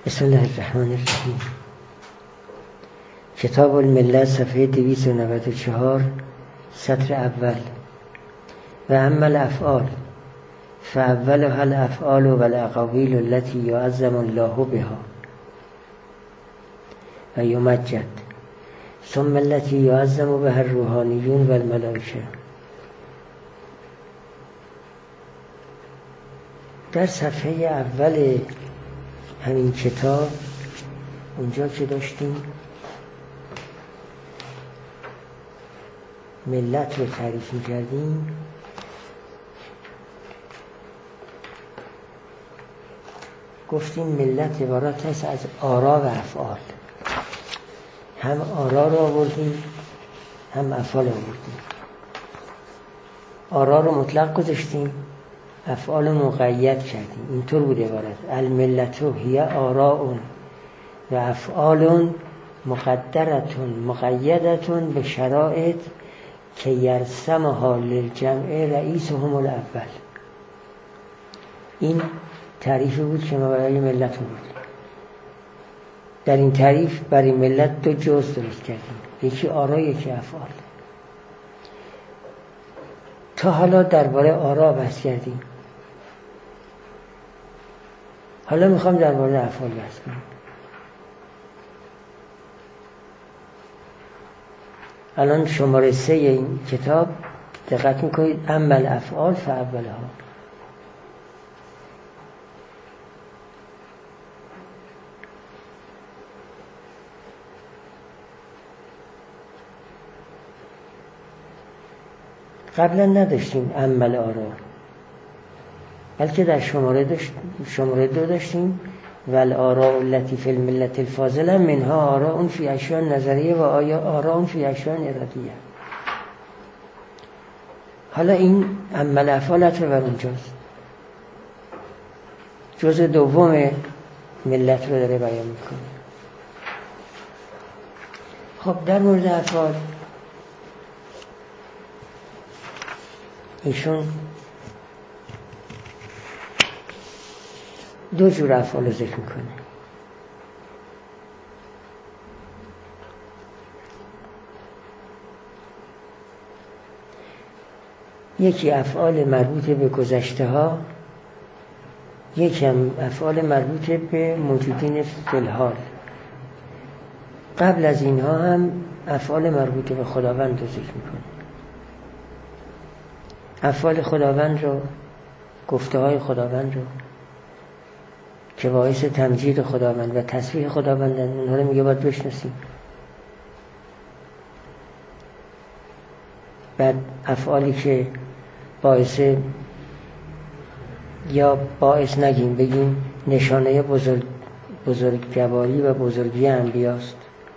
بسم الله الرحمن الرحیم. کتاب الملت صفحه 294 سطر اول. و اما الافعال فاولها الافعال و الاقاویل التي یعظم الله بها و یمجد، ثم التي یعظم بها الروحانیون و الملائکه. در صفحه اول همین کتاب اونجا که داشتیم ملت رو تعریف می‌کردیم، گفتیم ملت عبارت است از آرا و افعال. هم آرا رو آوردیم هم افعال آوردیم. آرا رو مطلق گذاشتیم، افعال مقید کردیم. اینطور بود عبارت: الملت هی آراء و افعال مقدرتون مقیدتون به شرایط که یرسمها للجمع رئیسهم الاول. این تعریفی بود که ما برای ملت بود. در این تعریف برای ملت دو جزء درست کردیم، یکی آرا یکی افعال. تا حالا درباره آرا بحث کردیم، حالا میخوام درباره افعال بحث کنم. الان شماره 3 این کتاب دقت میکنید: اما الافعال فاولها. قبلا نداشتیم اما الآرا، بلکه در شماره 2 داشتیم و الآراء التي فی الملت الفاضله منها آراء فی اشیاء نظریه و آراء فی اشیاء ارادیه. حالا این اما الافعال رو بر اونجاست، جزء دوم ملت رو داره بیان میکنه. خب در مورد افعال ایشون دو جور افعال رو ذکر میکنه. یکی افعال مربوط به گذشته ها، یکی هم افعال مربوط به موجودین فی الحال. قبل از اینها هم افعال مربوط به خداوند رو ذکر میکنه. افعال خداوند رو، گفته های خداوند رو که باعث تمجید خداوند و تسبیح خداوند، اونها رو میگه باید بشناسیم. بعد افعالی که باعث، یا باعث نگیم بگیم نشانه بزرگواری و بزرگی انبیاست.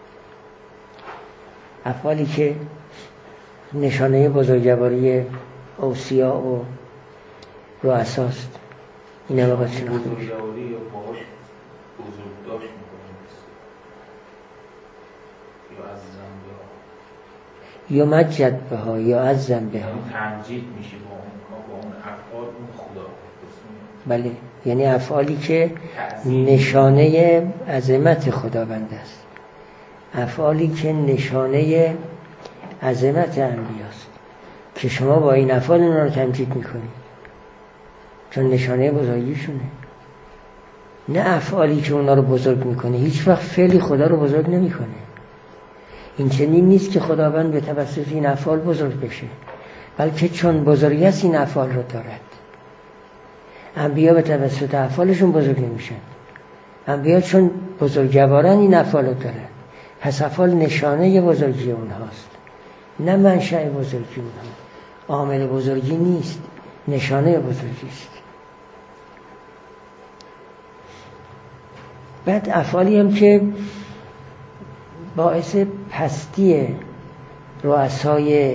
افعالی که نشانه بزرگواری اوصیا و رؤساست، این هم باید شناخته بشه. یا مجد بها یا عظم بها، تمجید میشه با اون افعال اون خدا. بله، یعنی افعالی که نشانه عظمت خداوند است، افعالی که نشانه عظمت انبیاست که شما با این افعال اونا رو تمجید میکنید چون نشانه بزرگیشونه. نه افعالی که اونا رو بزرگ میکنه. هیچ وقت فعلی خدا رو بزرگ نمیکنه. این چنین نیست که خداوند به توسط این افعال بزرگ بشه، بلکه چون بزرگی است این افعال رو دارد. انبیا به توسط افعالشون بزرگ نمیشن. انبیا چون بزرگوارن این افعال رو دارن. پس افعال نشانه بزرگی اونهاست، نه منشأ بزرگی اونها. عامل بزرگی نیست، نشانه بزرگی است. بعد افعالی هم که باعث پستی رؤسای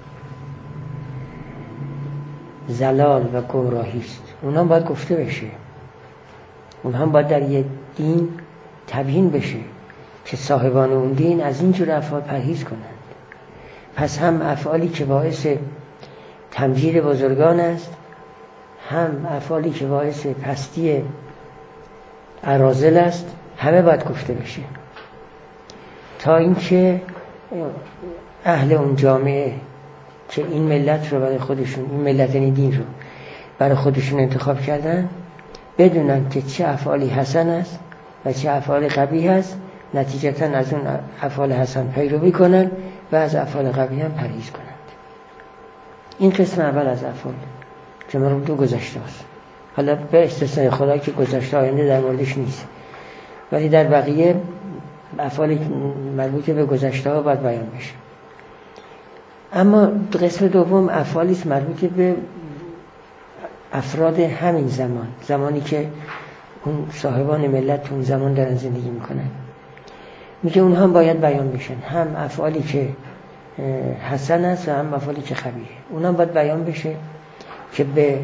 زلال و گمراهی است، اونها باید گفته بشه. اونها باید در یک دین تبیین بشه که صاحبان اون دین از این جور افعال پرهیز کنند. پس هم افعالی که باعث تمجید بزرگان است، هم افعالی که باعث پستی اراذل است همه باید گفته بشه، تا اینکه اهل اون جامعه که این ملت رو برای خودشون، این ملت یعنی دین رو برای خودشون انتخاب کردن، بدونن که چه افعالی حسن است و چه افعال قبیح است، نتیجتا از اون افعال حسن پیروی کنن و از افعال قبیح هم پرهیز کنند. این قسم اول از افعال که مربوط به گذشته است. حالا به استثنای خدا که گذشته آینده در موردش نیست، ولی در بقیه افعال مربوط به گذشته ها باید بیان بشه. اما قسم دوم افعالی است مربوط به افراد همین زمان، زمانی که اون صاحبان ملت اون زمان دارن زندگی میکنن. میگه اونها هم باید بیان بشن، هم افعالی که حسن است و هم افعالی که قبیحه. اونها باید بیان بشه که به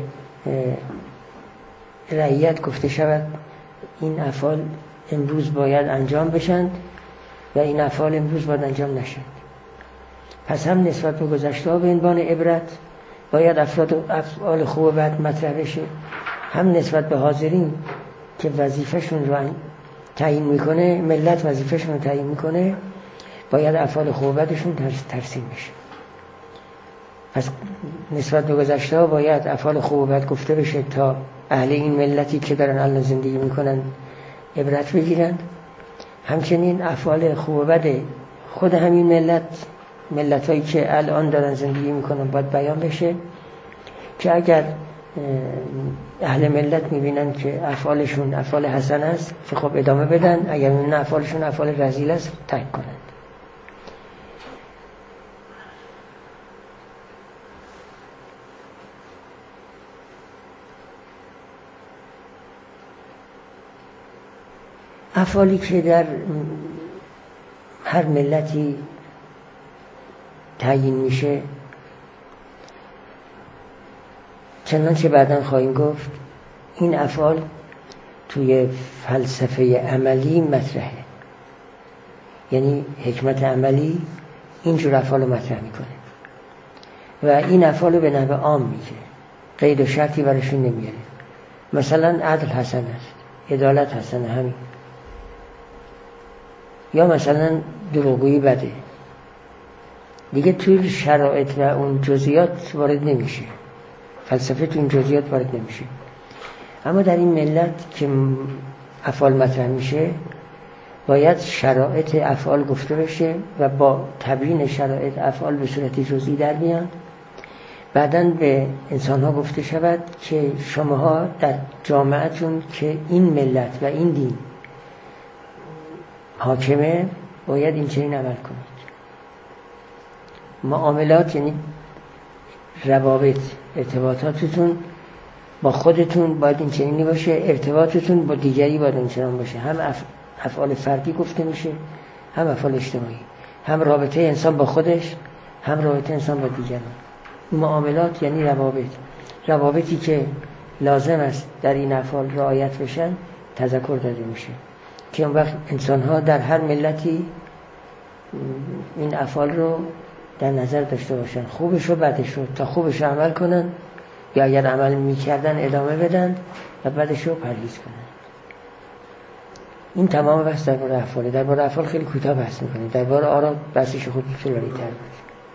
رعیت گفته شود این افعال امروز باید انجام بشند و این افعال امروز باید انجام نشند. پس هم نسبت به گذشته ها به عنوان عبرت باید افعال خوب و بد مطرح بشه، هم نسبت به حاضرین که وظیفه‌شون رو تعیین میکنه، ملت وظیفه‌شون رو تعیین میکنه، باید افعال خوب و بدشون ترسیم بشه. پس نسبت به گذشته ها باید افعال خوب و بد گفته بشه تا اهل این ملتی که دارن الان زندگی میکنن عبرت بگیرن. همچنین افعال خوب و بد خود همین ملتایی که الان دارن زندگی میکنن باید بیان بشه که اگر اهل ملت میبینن که افعالشون افعال حسن است که خب ادامه بدن، اگر میبینن افعالشون افعال رذیل است ترک کنن. افعالی که در هر ملتی تعیین میشه، چنانچه بعداً خواهیم گفت، این افعال توی فلسفه عملی مطرحه. یعنی حکمت عملی اینجور افعال رو مطرح میکنه و این افعال رو به نحو عام میگه، قید و شرطی براشون نمیاره. مثلا عدل حسن است، عدالت حسن، همین. یا مثلا دروغگویی بده، دیگه توی شرایط و اون جزئیات وارد نمیشه، فلسفه توی این جزئیات وارد نمیشه. اما در این ملت که افعال مطرح میشه باید شرایط افعال گفته بشه و با تبیین شرایط افعال به صورت جزئی در میاد. بعداً به انسان ها گفته شود که شماها در جامعهتون که این ملت و این دین حاکمه باید این چنین عمل کنید. معاملات یعنی روابط، ارتباطاتتون با خودتون باید این چنینی باشه، ارتباطتون با دیگری باید این چنین باشه. هم افعال فردی گفته میشه، هم افعال اجتماعی، هم رابطه انسان با خودش، هم رابطه انسان با دیگران. معاملات یعنی روابطی که لازم است در این افعال رعایت بشن تذکر داده میشه که اون وقت انسان‌ها در هر ملتی این افعال رو در نظر داشته باشن، خوبش و بدش رو، تا خوبش رو عمل کنن یا اگر عمل میکردن ادامه بدن و بدش رو پرهیز کنن. این تمام بحث درباره افعاله. درباره افعال خیلی کوتاه بحث میکنیم، درباره آرا بحثش خود طولانی تر بود.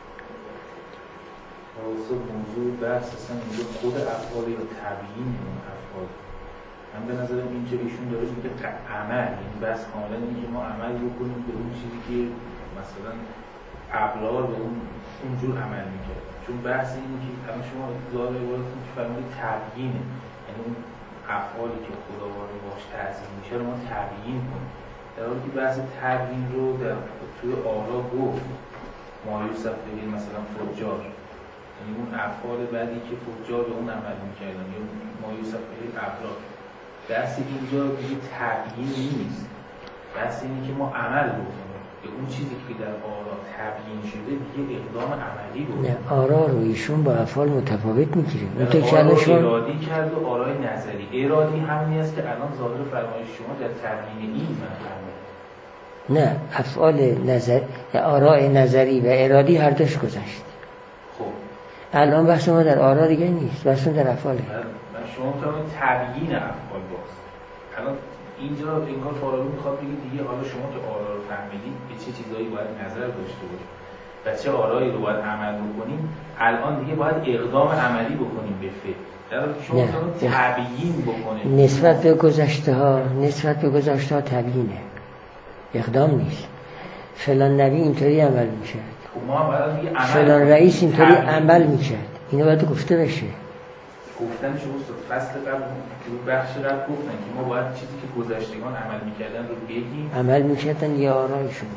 موضوع بحث اصلا اینجا خود افعال یا تبیین اون افعال. من به نظرم اینجا ایشون داره میگه عمل، این بحث کاملا اینه که ما عمل بکنیم به اون چیزی که مثلا ابرار به اونجور عمل میکرد. چون بحث اینه که الان شما ظاهر عبارتون که فرمودید تبیینه، یعنی اون افعالی که خداوند باش تعظیم میشه رو ما تبیین کنیم، در حالی که بحث تبیین رو در توی آرا گفت ما یوسف بگیم مثلا فجار، یعنی اون افعال بعدی که فجار به اون عمل میکردن یا ما یوسف بگیم ابرار. بحث اینجا دیگه تبیین نیست، بحث اینه که ما عمل بکنیم که اون چیزی که در آرا تبیین شده دیگه اقدام عملی بود. نه، آرا رو ایشون با افعال متفاوت میگیره. آرا ارادی کرد و آرای نظری. ارادی همینی است که الان ظاهر فرمایش شما در تبیین این مفهومه. نه، افعال نظر، آراء نظری و ارادی هر دوش گذشت. خب الان بحث ما در آرا دیگه نیست، بحث در افعاله. من شما میتونید تبیین افعال باز. الان اینجا انگار فارابی میخواد بگه دیگه حالا شما که آرا رو فهمیدید به چه چیزایی باید نظر داشته باشید و چه آرایی رو باید عمل بکنیم، الان دیگه باید اقدام عملی بکنیم به فعل. در حالی که شما تبیین بکنید نسبت به گذشته ها تبیینه، اقدام نیست. فلان نبی اینطوری عمل میکرد، فلان رئیس اینطوری عمل میکرد، اینو باید گفته بشه. گفتن شما فصل قبل بخش قبل گفتن که ما باید چیزی که گذشتگان عمل میکردن رو بگیم. عمل میکردن یا آرایشون؟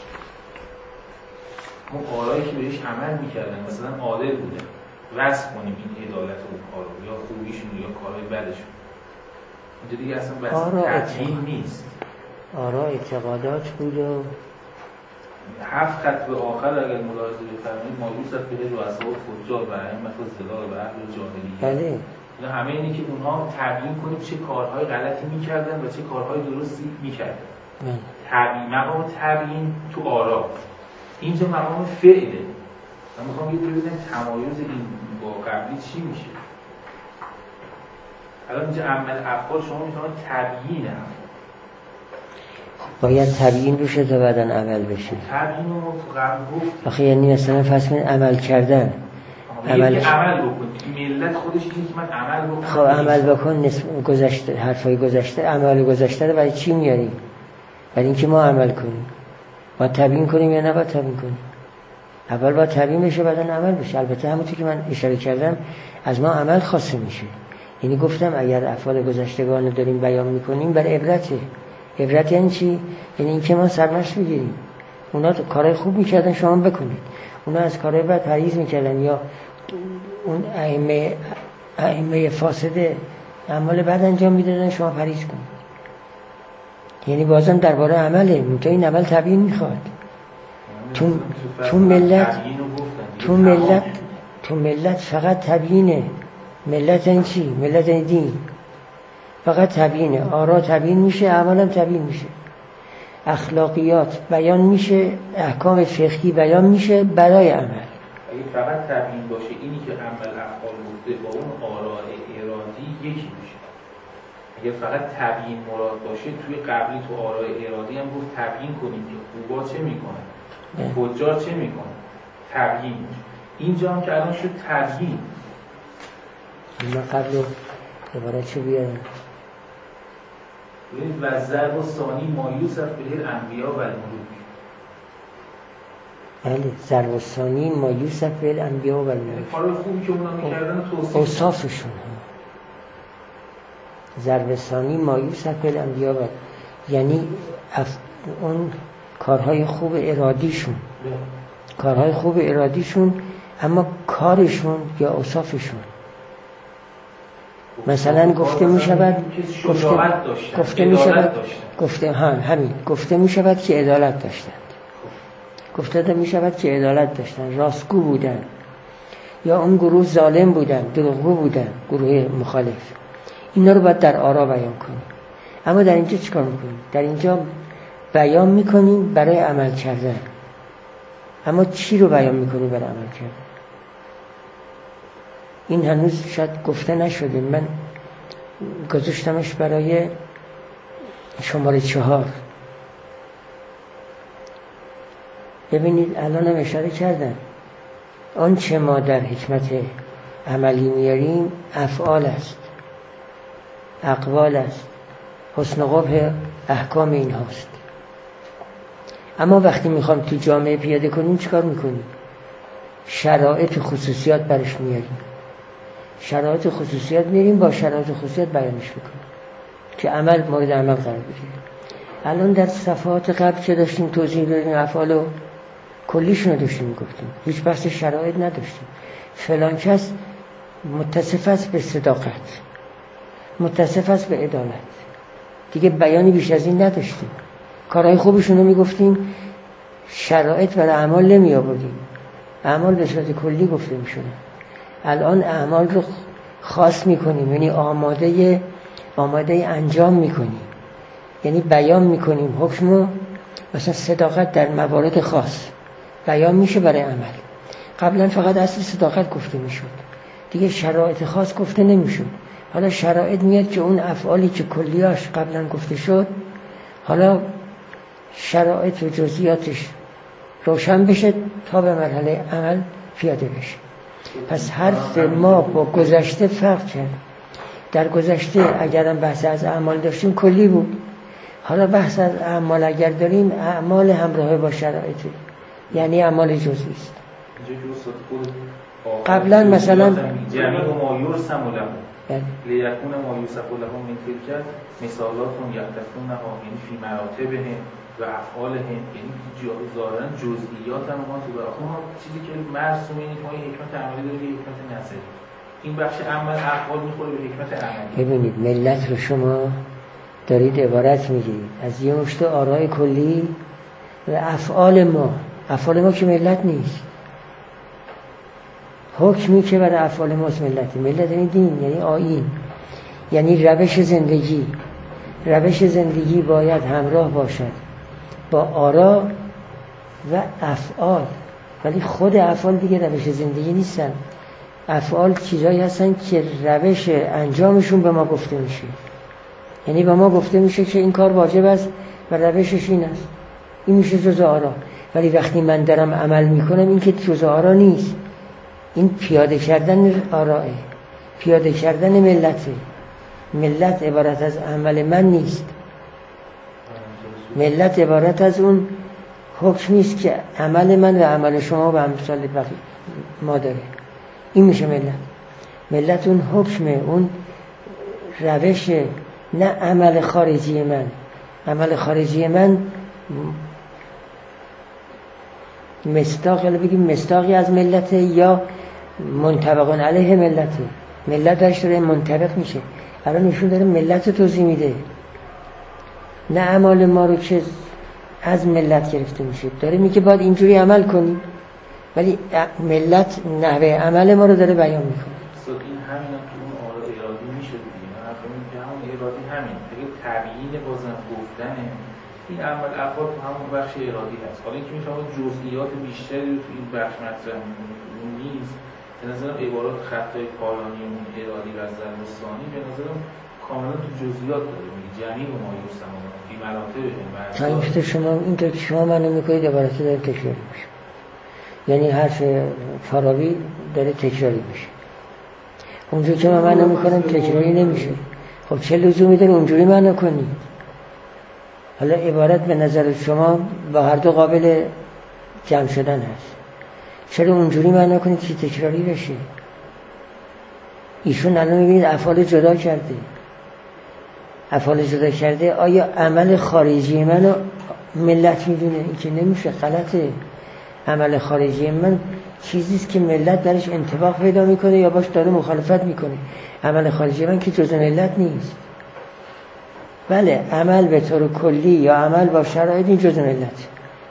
ما آرایی که بهش عمل میکردن مثلا عادل بوده وصف کنیم این عدالت اون کار رو یا خوبیشون یا کارهای بدشون. اینجا دیگه اصلا بحث تبیین نیست. آرا اعتقادات بود و 7 خط به آخر اگر ملاحظه بفرمایید مایوس به رؤسا و فجار و ائمه الضلال و اهل الجاهلیه. بله. اینا همه اینه که اونها تبیین کنیم چه کارهای غلطی میکردن و چه کارهای درستی میکردن. تبیین، مقام تبیین تو آرا. اینجا مقام فعله. من میخوام یه ببینم تمایز این با قبلی چی میشه. الان اینجا عمل افعال شما میتونید تبیین باید تبیین بشه تا بعداً عمل بشه. تبیین رو تو قبل گفت. آخه یعنی مثلا فرض کنید عمل کردن. عمل بکن. ملت خودش اینه که من عمل بکنم. خب عمل بکن گذشته، حرفای گذشته، اعمال گذشته رو برای چی میاریم؟ برای اینکه ما عمل کنیم. باید تبیین کنیم یا نه باید تبیین کنیم؟ اول باید تبیین بشه بعداً عمل بشه. البته همونطور که من اشاره کردم از ما عمل خواسته میشه. یعنی گفتم اگر افعال گذشتگان رو داریم بیان میکنیم برای عبرته. عبرت یعنی چی؟ یعنی اینکه ما سرمشق بگیریم. اونا کارهای خوب میکردن شما بکنید، اونا از کارهای بد پرهیز میکردن، یا اون ائمه فاسده اعمال بد انجام میدادن شما پرهیز کنید. یعنی بازم درباره عمله، منتها این عمل تبیین میخواد. تو ملت فقط تبیینه. ملت این چی؟ ملت این دین فقط تبیینه. آرا تبیین میشه، اعمال هم تبیین میشه، اخلاقیات بیان میشه، احکام فقهی بیان میشه برای عمل. اگه فقط تبیین باشه اینی که عمل افعال گفته با اون آراء ارادی یکی میشه. اگه فقط تبیین مراد باشه توی قبلی تو آراء ارادی هم گفت تبیین کنیم که خوبا چه میکنه فجار چه میکنه، تبیین. اینجا هم که الان شد تبیین. من قبل عبارت چه بیارم؟ و ضرب و ثانی ما یوسف به الانبیا و الملوک. بله، ضرب و ثانی ما یوسف به الانبیا و الملوک. کارهای خوبی که اونا میکردن توصیف اوصافشون. ضرب ثانی ما یوسف به الانبیا و یعنی اون کارهای خوب ارادیشون، کارهای خوب ارادیشون، اما کارشون یا اوصافشون. مثلا گفته می شود گفته می شود که عدالت داشتند، گفته می شود که عدالت داشتند، راستگو بودند، یا اون گروه ظالم بودند، دروغگو بودند، گروه مخالف. اینا رو باید در آرا بیان کنیم. اما در اینجا چیکار میکنیم؟ در اینجا بیان میکنیم برای عمل کردن. اما چی رو بیان میکنیم برای عمل کردن؟ این هنوز شاید گفته نشده. من گذاشتمش برای شماره 4. ببینید الان هم اشاره کردن آنچه ما در حکمت عملی میاریم افعال است، اقوال است، حسن قبح احکام این هاست. اما وقتی میخوام تو جامعه پیاده کنیم چیکار میکنیم؟ شرایط خصوصیات برش میاریم، شرایط خصوصیات میاریم، با شرایط خصوصیات بیانش میکنیم که عمل مورد عمل قرار بگیره. الان در صفحات قبل که داشتیم توضیح دادیم افعالو کلیشون رو داشتیم میگفتیم، هیچ بحث شرایط نداشتیم. فلان کس متصف است به صداقت، متصف است به عدالت، دیگه بیانی بیش از این نداشتیم. کارهای خوبشون رو میگفتیم، شرایط برای اعمال نمی آوردیم، اعمال به صورت کلی گفته میشونه. الان اعمال رو خاص میکنیم، یعنی آماده انجام میکنیم، یعنی بیان میکنیم حکم رو. مثلا صداقت در موارد خاص بیان میشه برای عمل. قبلا فقط اصل صداقت گفته میشد، دیگه شرایط خاص گفته نمیشد. حالا شرایط میاد که اون افعالی که کلیاش قبلا گفته شد حالا شرایط و جزئیاتش روشن بشه تا به مرحله عمل پیاده بشه. پس حرف ما با گذشته فرق کرد. در گذشته اگرم بحث از اعمال داشتیم کلی بود، حالا بحث از اعمال اگر داریم اعمال همراه با شرایط، یعنی اعمال جزئی است. قبلا مثلا جمعی و ما یرسم لهم لیکون ما یوسف لهم من تلک مثالاتون یعتفونها یعنی فی مراتبهم و افعالهم، یعنی ظاهرا جزئیات هم ما تو ما چیزی که مرسوم اینه که ما حکمت عملی داره و حکمت نظری. این بخش عمل افعال میخوره به حکمت عملی. ببینید ملت رو شما دارید عبارت میگیرید از یه مشت آراء کلی و افعال ما که ملت نیست. حکمی که برای افعال ماست ملت یعنی دین، یعنی آیین، یعنی روش زندگی باید همراه باشد با آرا و افعال. ولی خود افعال دیگه روش زندگی نیستن. افعال چیزایی هستن که روش انجامشون به ما گفته میشه، یعنی به ما گفته میشه که این کار واجب است و روشش این است، این میشه جزء آرا. ولی وقتی من دارم عمل میکنم این که جزء آرا نیست، این پیاده کردن آراه، پیاده کردن ملته. ملت عبارت از عمل من نیست، ملت عبارت از اون حکمی است که عمل من و عمل شما و امثال ما داره. این میشه ملت اون حکمه، اون روش، نه عمل خارجی من. عمل خارجی من مصداقی از ملت یا منطبق علیه ملت داشت داره منطبق میشه. الان نشون داره ملت توضیح میده، نه اعمال ما رو که از ملت گرفته میشه. داره میگه باید اینجوری عمل کنی، ولی ملت نحوه عمل ما رو داره بیان میکنه. این همین هم تو اون آراء ارادی میشه دیگه. من همین که همون ارادی همین دیگه تبیین بازم گفتنه این عمل افعال تو همون بخش ارادی هست. حالا اینکه میفهمم جزئیات بیشتری تو این بخش مطرح نیست. به نظرم عبارات خطای پایانی اون ارادی و ضربستانی به نظرم کاملا تو جزئیات داره میگه جمعی و ما یرسم فی مراتبهم. تا شما اینطور که شما منو میکنید عبارات داره تکراری میشه، یعنی حرف فارابی داره تکراری میشه. اونجوری که من منو میکنم تکراری نمیشه. خب چه لزومی داره اونجوری منو کنید؟ حالا عبارت به نظر شما با هر دو قابل جمع شدن هست، چرا اونجوری معنی کنید که تکراری بشه؟ ایشون الان میبینید افعال جدا کرده. آیا عمل خارجی منو ملت میدونه؟ این که نمیشه، غلطه. عمل خارجی من چیزیست که ملت درش انطباق پیدا میکنه یا باش داره مخالفت میکنه. عمل خارجی من که جزء ملت نیست. بله عمل به طور کلی یا عمل با شرایط این جزء ملت.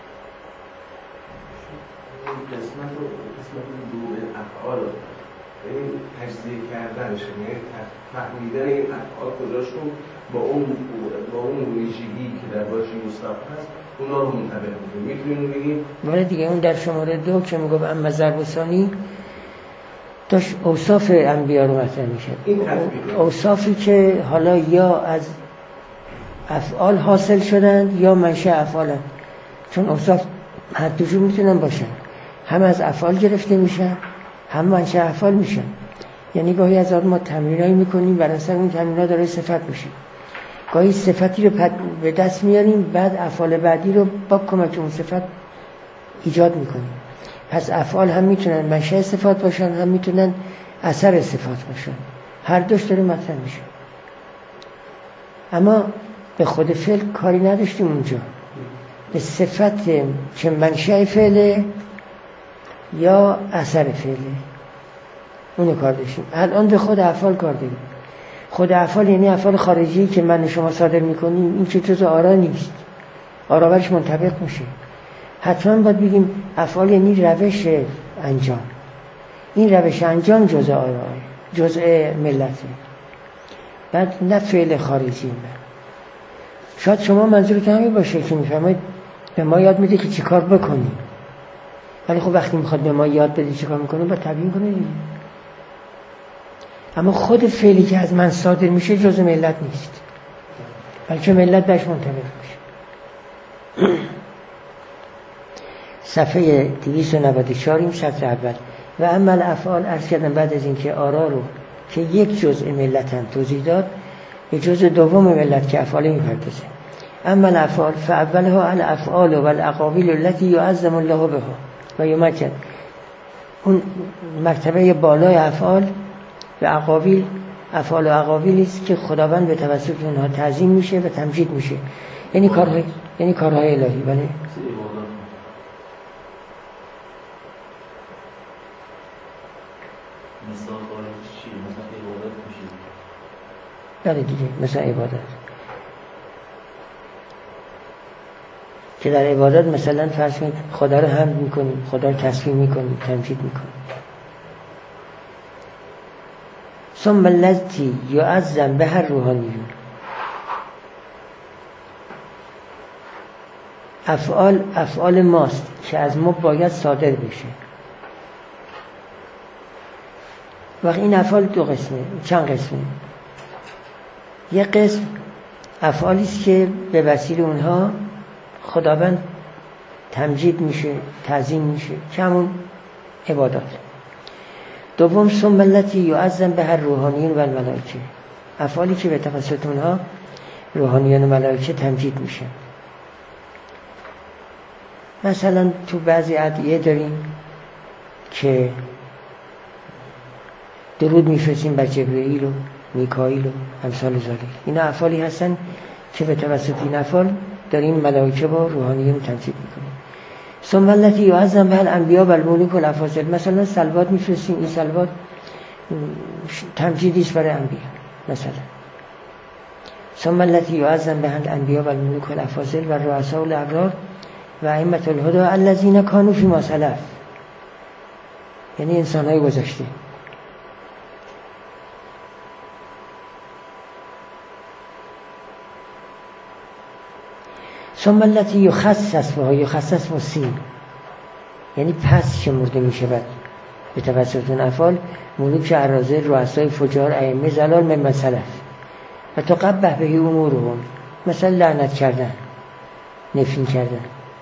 این تجزیه کردنش، یعنی فهمیدن این افعال کجاشون با اون ویژگی که در واژه یوسف هست اونا رو منطبق می‌کنیم. میتونیم بگیم ولی دیگه اون در شماره 2 که میگفت اما ضرب ثانی داشت اوصاف انبیا رو مطرح می‌کرد. اوصافی که حالا یا از افعال حاصل شدند یا منشأ افعالند، چون اوصاف هر دو جور میتونن باشن، هم از افعال گرفته میشن هم منشأ افعال میشن. یعنی گاهی از ما تمرینایی میکنیم بر اثر اون تمرینا داره صفت میشه، گاهی صفتی رو به دست میاریم بعد افعال بعدی رو با کمک اون صفت ایجاد میکنیم. پس افعال هم میتونن منشأ صفات باشن هم میتونن اثر صفات باشن، هر دوش داره مطرح میشه. اما به خود فعل کاری نداشتیم اونجا، به صفت که منشأ فعله یا اثر فعله اونو کار داشتیم. الان به خود افعال کار داریم. خود افعال یعنی افعال خارجی که من شما صادر میکنیم، این که جزء آرا نیست، آرا برش منطبق میشه. حتما باید بگیم افعال یعنی روش انجام، این روش انجام جزء آرا، جزء ملته، بعد نه فعل خارجی من. شاید شما منظورتون همین باشه که میفهمید به ما یاد میده که چی کار بکنیم، ولی خب وقتی میخواد به ما یاد بده چی کار میکنه باید تبیین کنه. اما خود فعلی که از من صادر میشه جزء ملت نیست، بلکه ملت بهش منطبق میشه. صفحه 294 این سطر اول. و اما الافعال، عرض کردم بعد از اینکه آرا رو که یک جزء ملت هم توضیح داد، به جزء دوم ملت که افعال میپردازه. اما الافعال فاولها الافعال و الاقاویل التي يعظم الله بها و یمکن. اون مرتبه بالای افعال و اقاویل، افعال و اقاویلی است که خداوند به توسط اونها تعظیم میشه و تمجید میشه، یعنی کارهای الهی. بله بله دیگه، مثلا عبادت که در عبادت مثلا فرض کنید خدا رو حمد میکنیم، خدا رو تسبیح میکنیم، تمجید میکنیم. ثم الذی یعظم به هر روحانیون. افعال ماست که از ما باید صادر بشه. وقتی این افعال دو قسمه، چند قسمه؟ یک قسم افعالی است که به وسیله اونها خداوند تمجید میشه، تعظیم میشه، که همون عبادات. دوم ثم التی یعظم به هر روحانیون و الملائکه، افعالی که به توسط اونها روحانیون و ملائکه تمجید میشه. مثلا تو بعضی ادعیه داریم که درود میفرستیم بر جبرئیل و میکائیل و امثال ذالک. اینا افعالی هستن که به توسط این افعال داریم ملائکه با روحانیون تمجید میکنیم. ثم التی یعظم به الانبیاء و الملوک و الافاضل، مثلا صلوات میفرستیم، این صلوات تمجیدی است برای انبیا. مثلا ثم التی یعظم به الانبیاء و الملوک و الافاضل و الرؤساء و الابرار و ائمة الهدى الذین کانوا فیما سلف، یعنی انسان‌های گذشته. ثم التی یخصص بها، یخصص با سین، یعنی پس شمرده می شود به توسط اون افعال ملوک اراذل، رؤسای فجار، ائمه ضلال ممن سلف و تقبح به امورهم، مثلا لعنت کردن، نفرین کردن.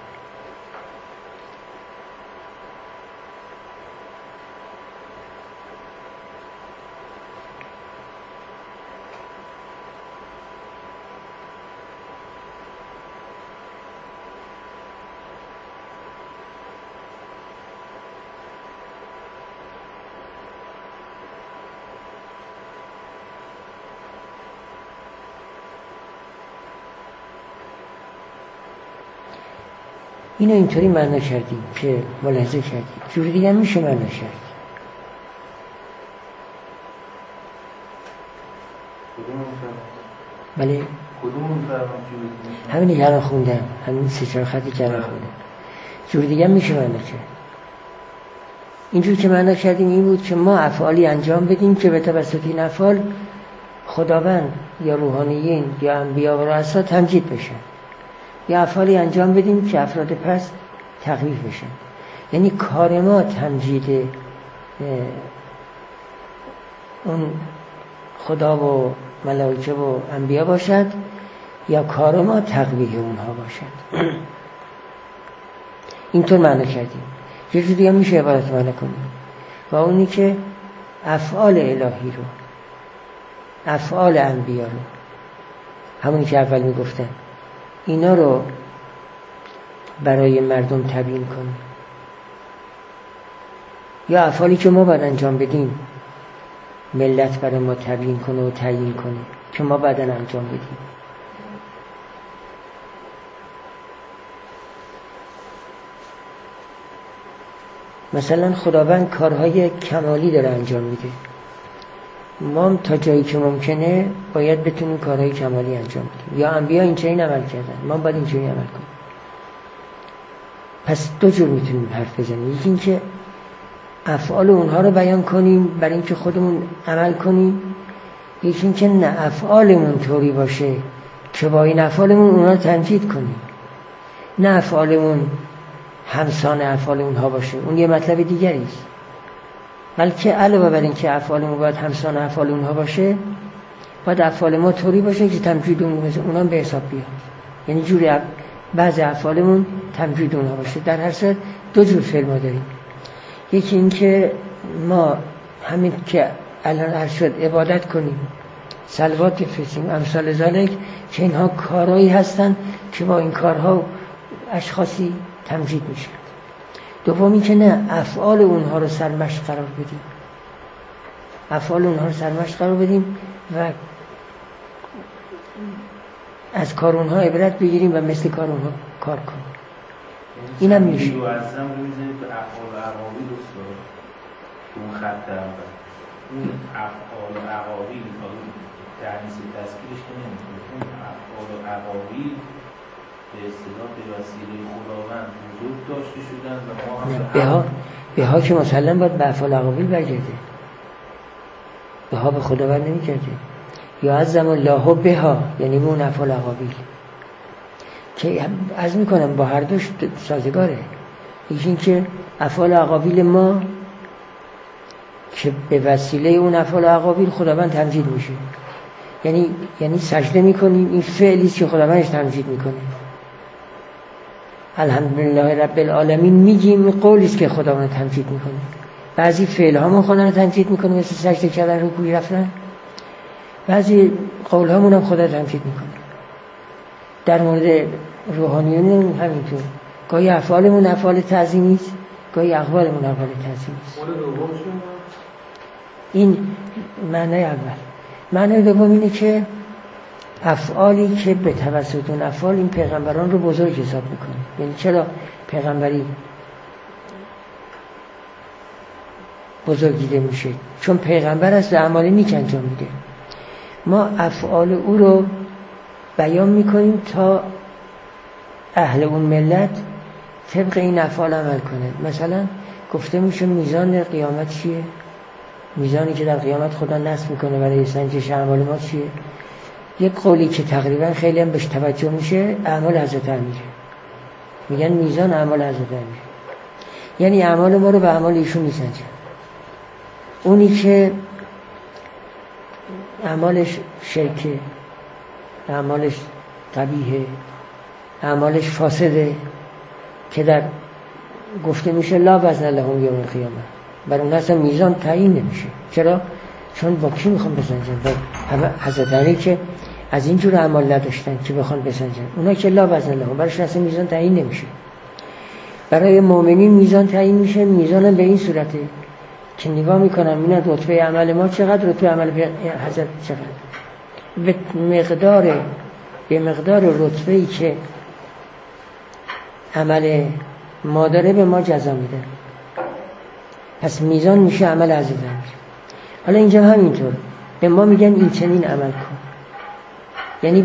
اینو اینطوری معنا کردیم که ملاحظه کردیم، جوری دیگه میشه معنا کرد. بله همینی که الان خوندم، همین 3-4 خطی که الان خوندم، جوری دیگه میشه معنا کرد. اینجور که معنا کردیم این بود که ما افعالی انجام بدیم که به توسط این افعال خداوند یا روحانیین یا انبیا و رؤسا تمجید بشن، یا افعالی انجام بدیم که افراد پس تقویف بشن. یعنی کار ما تمجید اون خدا و ملائکه و انبیا باشد یا کار ما تقویح اونها باشد. اینطور معنی کردیم. یه جور دیگه میشه عبارت معنی کنیم و اونی که افعال الهی رو، افعال انبیا رو، همونی که اول میگفتن، اینا رو برای مردم تبیین کنیم، یا افعالی که ما باید انجام بدیم ملت برای ما تبیین کنه و تعیین کنه که ما بعداً انجام بدیم. مثلا خداوند کارهای کمالی داره انجام میده، ما تا جایی که ممکنه باید بتونیم کارهای کمالی انجام بدیم، یا انبیا اینجوری عمل کردن ما باید اینجوری عمل کنیم. پس دو جور میتونیم حرف بزنیم، یکی این که افعال اونها رو بیان کنیم برای اینکه خودمون عمل کنیم، یکی این که نه، افعالمون طوری باشه که با این افعالمون اونها رو تمجید کنیم، نه افعالمون همسان افعال اونها باشه، اون یه مطلب دیگری است. بلکه علاوه بر این که افعال ما باید همسان افعال اونها باشه، باید افعال ما طوری باشه که تمجید اونها به حساب بیاد. یعنی جوری بعضی افعالمون تمجید اونها باشه. در هر صورت دو جور فعل ما داریم. یکی این که ما همین که الان عرض شد عبادت کنیم، صلوات بفرستیم، امثال ذالک، که اینها کارهایی هستن که با این کارها اشخاصی تمجید میشن. دومی که نه، افعال اونها رو سرمشق قرار بدیم، افعال اونها رو سرمشق قرار بدیم و از کار اونها عبرت بگیریم و مثل کار اونها کار کنیم. اینم میشه. این رو ازم رو میزنید به افعال و عقاویل دوست اون خط اول. اون افعال و عقاویل تعنیس تذکیرش که نمیتونه. اون افعال و عقاویل به اصطلاح به وسیله خداوند حضور داشته شدن و ما هم به ها که مسلم باید به افعال و عقاویل برگرده، به ها به خداوند نمیگرده. یا عزم الله به ها، یعنی به اون افعال و عقاویل که عرض میکنم با هر دوش سازگاره. یکی این که افعال و عقاویل ما که به وسیله اون افعال و عقاویل خداوند تمجید میشه. یعنی سجده میکنیم، این فعلی است که خداوندش تمجید میکنه. الحمدلله رب العالمین میگیم، قولی است که خداوند تمجید میکنه. بعضی فعل هامون خدا رو تمجید میکنه، مثل سجده کردن، رکوع رفتن. بعضی قول هامون هم خدا تمجید میکنه. در مورد روحانیون همینطور، گاهی افعالمون افعال تعظیمی است، گاهی اقوالمون اقوال تعظیمی است. این معنی اول. معنی دوم اینه که افعالی که به توسط اون افعال این پیغمبران رو بزرگ حساب میکنه. یعنی چرا پیغمبری بزرگ دیده میشه؟ چون پیغمبر است و اعمال نیک انجام میده. ما افعال او رو بیان میکنیم تا اهل اون ملت طبق این افعال عمل کنه. مثلا گفته میشه میزان قیامت چیه؟ میزانی که در قیامت خدا نصب میکنه برای سنجش اعمال ما چیه؟ یک قولی که تقریبا خیلی هم بهش توجه میشه، اعمال حضرت امیره. میگن میزان اعمال حضرت امیره، یعنی اعمال ما رو به اعمال ایشون میسنجن. اونی که اعمالش شرکه، اعمالش قبیحه، اعمالش فاسده، که در گفته میشه لا وزن لهم یوم القیامه، بر اون اصلا میزان تعیین نمیشه. چرا؟ چون با کی میخوان بسنجن؟ با همه حضرت علی که از اینجور اعمال نداشتن که بخوان بسنجن. اونا که لا وزن لهم، برایشون اصلا میزان تعیین نمیشه. برای مؤمنین میزان تعیین میشه. میزان به این صورته که نگاه میکنم اینا رتبه عمل ما چقدر، رتبه عمل حضرت چقدر، به مقدار رتبه‌ای که عمل ما داره به ما جزا میده. پس میزان میشه عمل حضرت امیر. حالا اینجا همینطور به ما میگن این چنین عمل کن، یعنی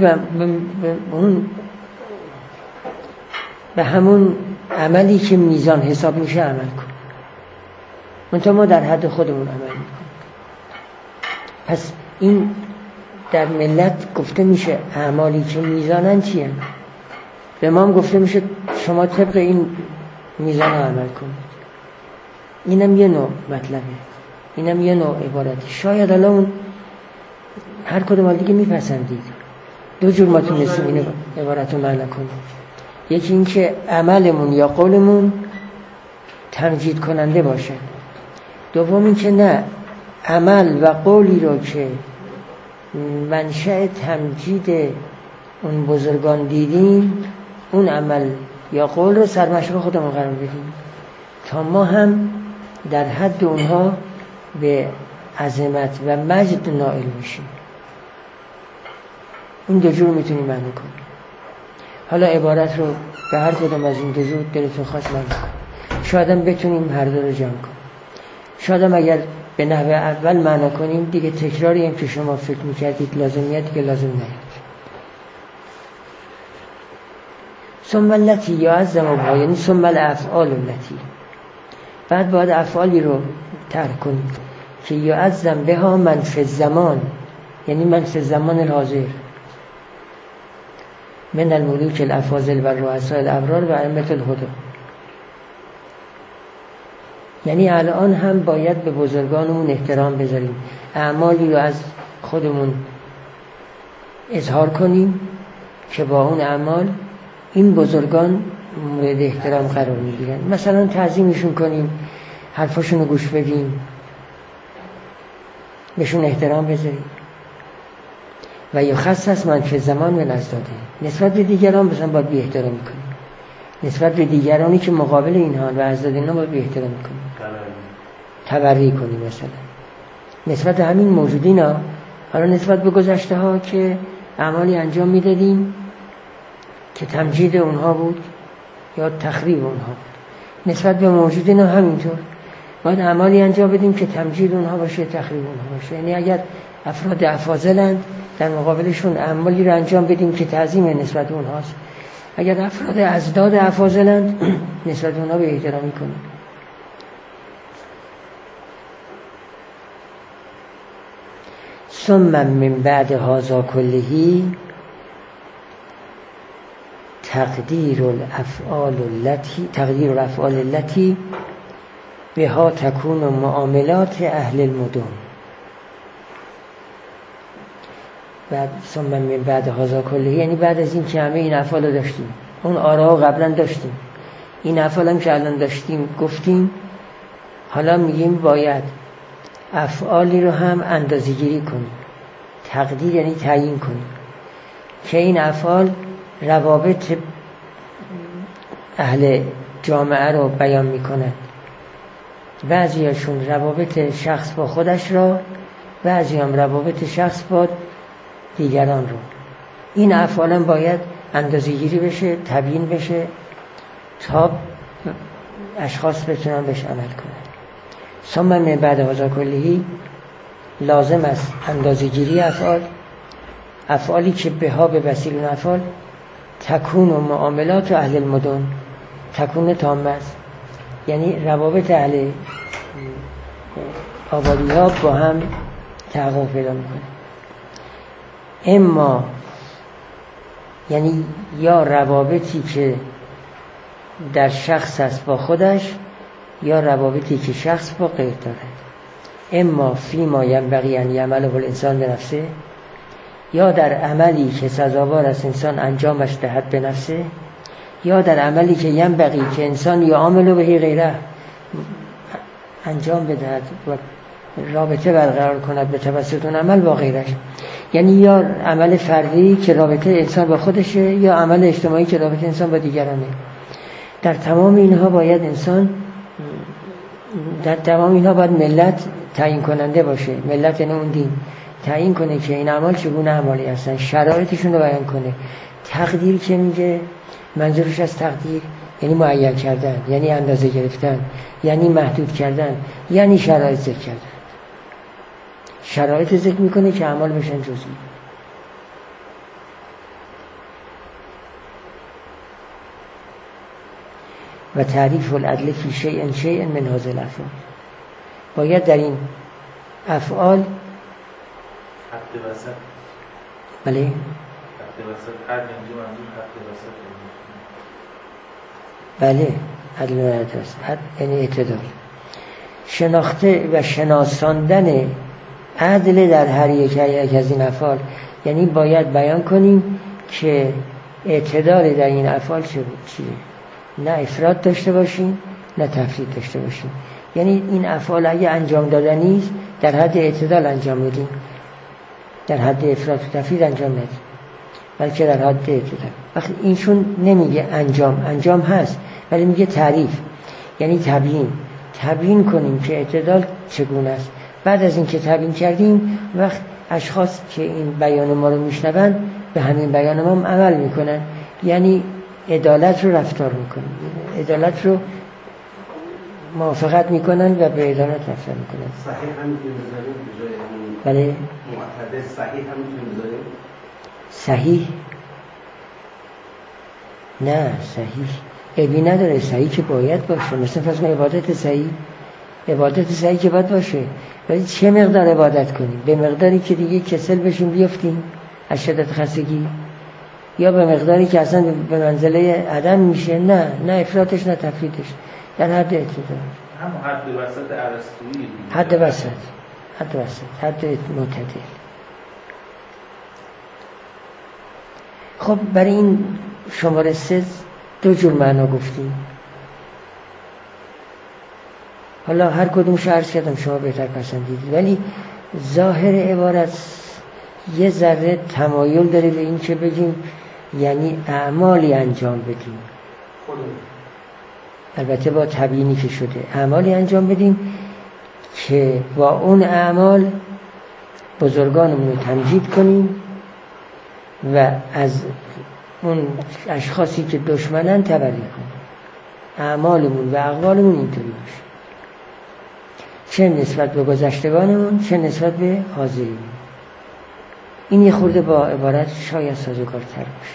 به همون عملی که میزان حساب میشه عمل کن، منتها ما در حد خودمون عمل میکنیم. پس این در ملت گفته میشه اعمالی که میزانن چیه؟ به ما هم گفته میشه شما طبق این میزان عمل کنید. اینم یه نوع مطلبه، اینم یه نوع عبارتی. شاید الان هر کدوم دیگه میپسندید. دو جور ما تونستیم این عبارت رو معنی کنیم. یکی این که عملمون یا قولمون تمجید کننده باشه. دوم این که نه، عمل و قولی رو که منشأ تمجید اون بزرگان دیدیم، اون عمل یا قول رو سرمشق خودمون قرار بدیم تا ما هم در حد اونها به عظمت و مجد نائل بشیم. این دو جور میتونیم معنی کنیم. حالا عبارت رو به هر کدوم از این دو جور دلتون خواست معنی کنیم. شاید هم بتونیم هر دو رو جمع کنیم. شاید هم اگر به نحو اول معنی کنیم دیگه تکراری هم که شما فکر میکردید لازمیت که لازم نیست. ثم التی یعظم بها، یعنی ثم الافعال التی، بعد باید افعالی رو ترک کنید که یعظم بها من فی الزمان، یعنی من فی الزمان الحاضر، من الملوک الافاضل و رؤساء الابرار و ائمه الهدی. یعنی الان هم باید به بزرگانمون احترام بذاریم، اعمالی رو از خودمون اظهار کنیم که با اون اعمال این بزرگان مورد احترام قرار میگیرن. مثلا تعظیمشون کنیم، حرفاشون رو گوش بدیم، بهشون احترام بذاریم. و یخصص من فی زمان من ازداده، نسبت به دیگران مثلا باید بی احترامی کنیم، نسبت به دیگرانی که مقابل اینها و ازداد اینا باید بی احترامی کنیم، تبری کنیم. مثلا نسبت به همین موجودین ها، حالا نسبت به گذشته ها که اعمالی انجام میدادیم که تمجید اونها بود یا تخریب اونها بود، نسبت به موجودین ها همینطور باید اعمالی انجام بدیم که تمجید اونها باشه، تخریب اونها باشه. یعنی اگر افراد افاضلند در مقابلشون اعمالی رو انجام بدیم که تعظیم نسبت به اونهاست، اگر افراد ازداد افاضلند نسبت به اونها به احترامی کنیم. ثم من بعد هذا كله تقدیر الافعال التي بها تكون معاملات اهل المدن. بعد ثم من بعد هذا كله یعنی بعد از این که همه این افعال رو داشتیم، اون آرا قبلا داشتیم، این افعال هم که الان داشتیم گفتیم، حالا میگیم باید افعالی رو هم اندازه‌گیری کنیم. تقدیر یعنی تعیین کنیم که این افعال روابط اهل جامعه رو بیان میکنند. بعضیاشون روابط شخص با خودش را، بعضی هم روابط شخص با دیگران رو. این افعال هم باید اندازه‌گیری بشه، تبیین بشه تا اشخاص بتونن بهش عمل کنن. ثم من بعد هذا كله لازم است اندازه‌گیری افعالی که بها به وسیله افعال تکون و معاملات و اهل المدن، تکون تامه است، یعنی روابط اهل آبادی ها با هم تحقق پیدا میکنه. اما یعنی یا روابطی که در شخص است با خودش، یا روابطی که شخص با غیر دارد. اما فیما ینبغی ان یعمله الانسان بنفسه، یا در عملی که سزاوار است انسان انجامش دهد به نفسه، یا در عملی که ینبغی که انسان یعمل به غیره انجام بدهد و رابطه برقرار کند به توسط اون عمل با غیرش. یعنی یا عمل فردی که رابطه انسان با خودشه، یا عمل اجتماعی که رابطه انسان با دیگرانه. در تمام اینها باید ملت تعیین کننده باشه. ملت یعنی اون دین تعیین کنه که این اعمال چگونه اعمالی هستن، شرایطشون رو بیان کنه. تقدیر که میگه منظورش از تقدیر یعنی معین کردن، یعنی اندازه گرفتن، یعنی محدود کردن، یعنی شرایط ذکر کردن. شرایط ذکر میکنه که اعمال بشن جزئی. و تعریف العدل فی شیء من هذه الافعال، باید در این افعال حد وسط، بله حد وسط، حد اینجا منظور حد وسط، بله عدل و وسط، حد یعنی اعتدال. شناخته و شناساندن عدل در هر یک از این افعال، یعنی باید بیان کنیم که اعتدال در این افعال چیه، نه افراط داشته باشیم نه تفرید داشته باشیم. یعنی این افعال اگه انجام دادنی است در حد اعتدال انجام بدیم، در حد افراط و تفرید انجام ندیم، بلکه در حد اعتدال. وقتی اینشون نمیگه انجام هست، ولی میگه تعریف، یعنی تبیین کنیم که اعتدال چگونه است. بعد از این که تبیین کردیم، وقت اشخاص که این بیان ما رو میشنون به همین بیان ما عمل میکنن، یعنی عدالت رو رفتار میکنن، عدالت رو موافقت میکنن و به عدالت رفتار میکنن. صحیح هم میتونیم بذاریم به جای همون بله معتدل، صحیح هم میتونیم بذاریم. صحیح نه، صحیح ابی نداره، صحیح که باید باشه. مثلا فرض کن عبادت صحیح که باید باشه، ولی چه مقدار عبادت کنیم؟ به مقداری که دیگه کسل بشیم بیفتیم از شدت خستگی، یا به مقداری که اصلا به منزله عدم میشه؟ نه افراطش نه تفریطش، در حد اعتدال. هم حد وسط ارسطویی، حد وسط، حد معتدل. خب برای این شماره 3 دو جور معنا گفتیم. حالا هر کدومش عرض کردم شما بهتر پسندیدید، ولی ظاهر عبارت یه ذره تمایل داره به این که بگیم یعنی اعمالی انجام بدیم، البته با تبیینی که شده، اعمالی انجام بدیم که با اون اعمال بزرگانمون رو تمجید کنیم و از اون اشخاصی که دشمنن تبری کنیم. اعمالمون و اقوالمون اینطوری باشه، چه نسبت به گذشتگانمون چه نسبت به حاضرین. این یه خورده با عبارت شاید سازگارتر باشه.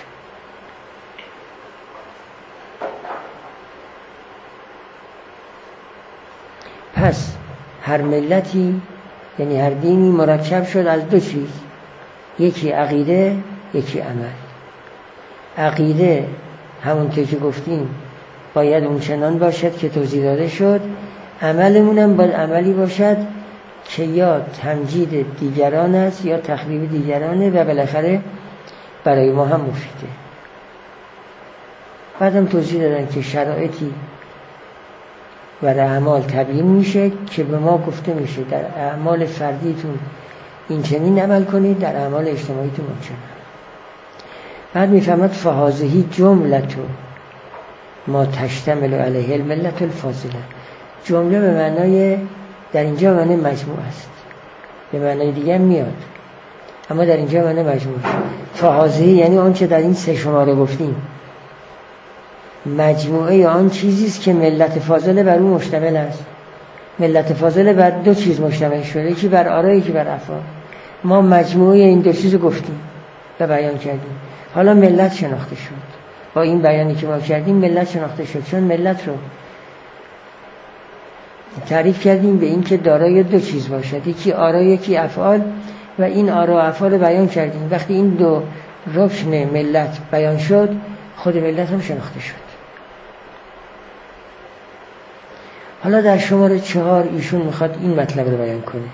پس هر ملتی یعنی هر دینی مرکب شد از دو چیز، یکی عقیده یکی عمل. عقیده همونطور که گفتیم باید اون چنان باشد که توضیح داده شد، عملمون هم باید عملی باشد که یا تمجید دیگران است یا تخریب دیگرانه و بالاخره برای ما هم مفیده. بعدم توضیح دادن که شرایطی برای اعمال تبیین میشه که به ما گفته میشه در اعمال فردیتون این چنین عمل کنید، در اعمال اجتماعیتون اون چنین. بعد میفهمد فهازهی جملتو ما تشتمل علیه الملت الفاضله. جمله به معنای در اینجا معنی مجموع است، به معنای دیگه میاد، اما در اینجا معنی مجموع. فهازهی یعنی آن چه در این 3 شماره گفتیم، مجموعه آن چیزی است که ملت فاضله بر اون مشتمل است. ملت فاضله بر 2 چیز مشتمل شده، یکی بر آرا یکی بر افعال. ما مجموعه این 2 چیز رو گفتیم و بیان کردیم. حالا ملت شناخته شد، با این بیانی که ما کردیم ملت شناخته شد، چون ملت رو تعریف کردیم به این که دارای 2 چیز باشد، یکی آرا یکی افعال، و این آرا و افعال رو بیان کردیم. وقتی این 2 رکن ملت بیان شد، خود ملت هم شناخته شد. حالا در شماره 4 ایشون میخواد این مطلب رو بیان کنه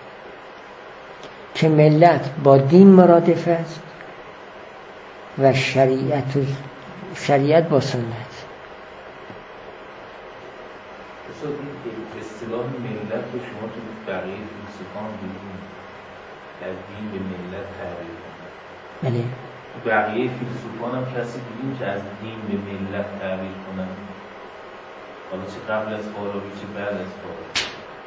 که ملت با دین مرادف است و شریعت با سنت. اصطلاح ملت رو شما تو بقیه فیلسوفان دیدین از دین به ملت تعریف کنن؟ بله. بقیه فیلسوفان هم کسی دیدین که از دین به ملت تعریف کنن؟ حالا چه قبل از فارابی چه بعد از فارابی؟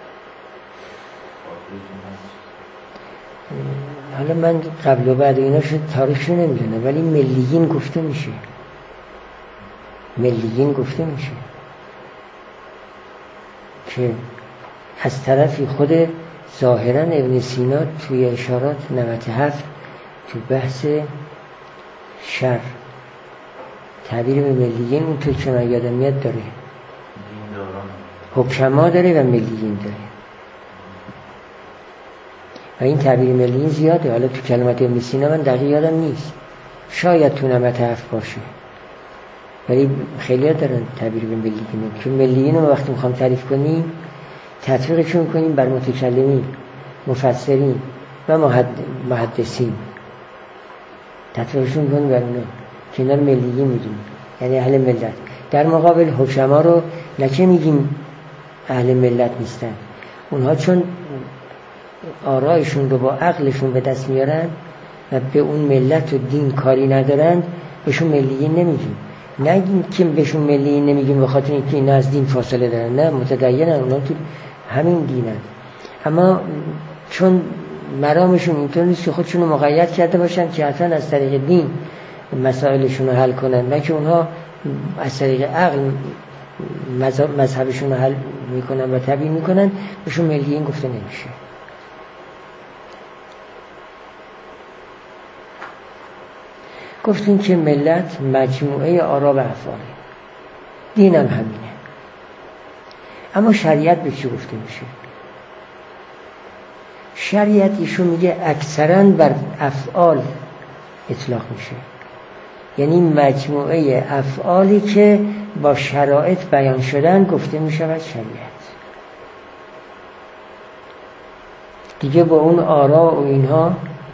حالا من قبل و بعد اینا شد تاریخشو نمیدونم، ولی ملیین گفته میشه، ملیین گفته میشه که از طرفی خود ظاهرا ابن سینا توی اشارات 97 تو بحث شر تعبیر به ملیین اون تو که من یادم میاد داره، حکما داره و ملیین داره و این تعبیر ملیین زیاده. حالا تو کلمات ابن سینا من دقیق یادم نیست، شاید تو 97 باشه، ولی خیلی ها دارن تعبیر به ملیین. که ملیین رو وقتی میخوام تعریف کنیم تطبیقشون کنیم بر متکلمین، مفسرین و محدثین، تطبیقشون کنیم بر اونا که اینا رو ملیین میگیم، یعنی اهل ملت. در مقابل حکما رو نچه میگیم اهل ملت نیستن، اونها چون آرایشون رو با عقلشون به دست میارن و به اون ملت و دین کاری ندارن بهشون ملیین نمیگیم. نگیم که بهشون ملیین نمیگیم به خاطر اینکه اینا از دین فاصله دارن، نه، متدینن، اونا تو همین دینن، اما چون مرامشون اینطور نیست که خودشون رو مقید کرده باشن که حتما از طریق دین مسائلشون رو حل کنن، نه که اونها از طریق عقل مذهبشون رو حل میکنن و تبیین میکنن، بهشون ملیین گفته نمیشه. گفتیم که ملت مجموعه آرا و افعال، دین هم همینه. اما شریعت به چی گفته میشه؟ شریعت ایشون میگه اکثراً بر افعال اطلاق میشه، یعنی مجموعه افعالی که با شرایط بیان شدن گفته میشود شریعت. دیگه با اون آراء و اینها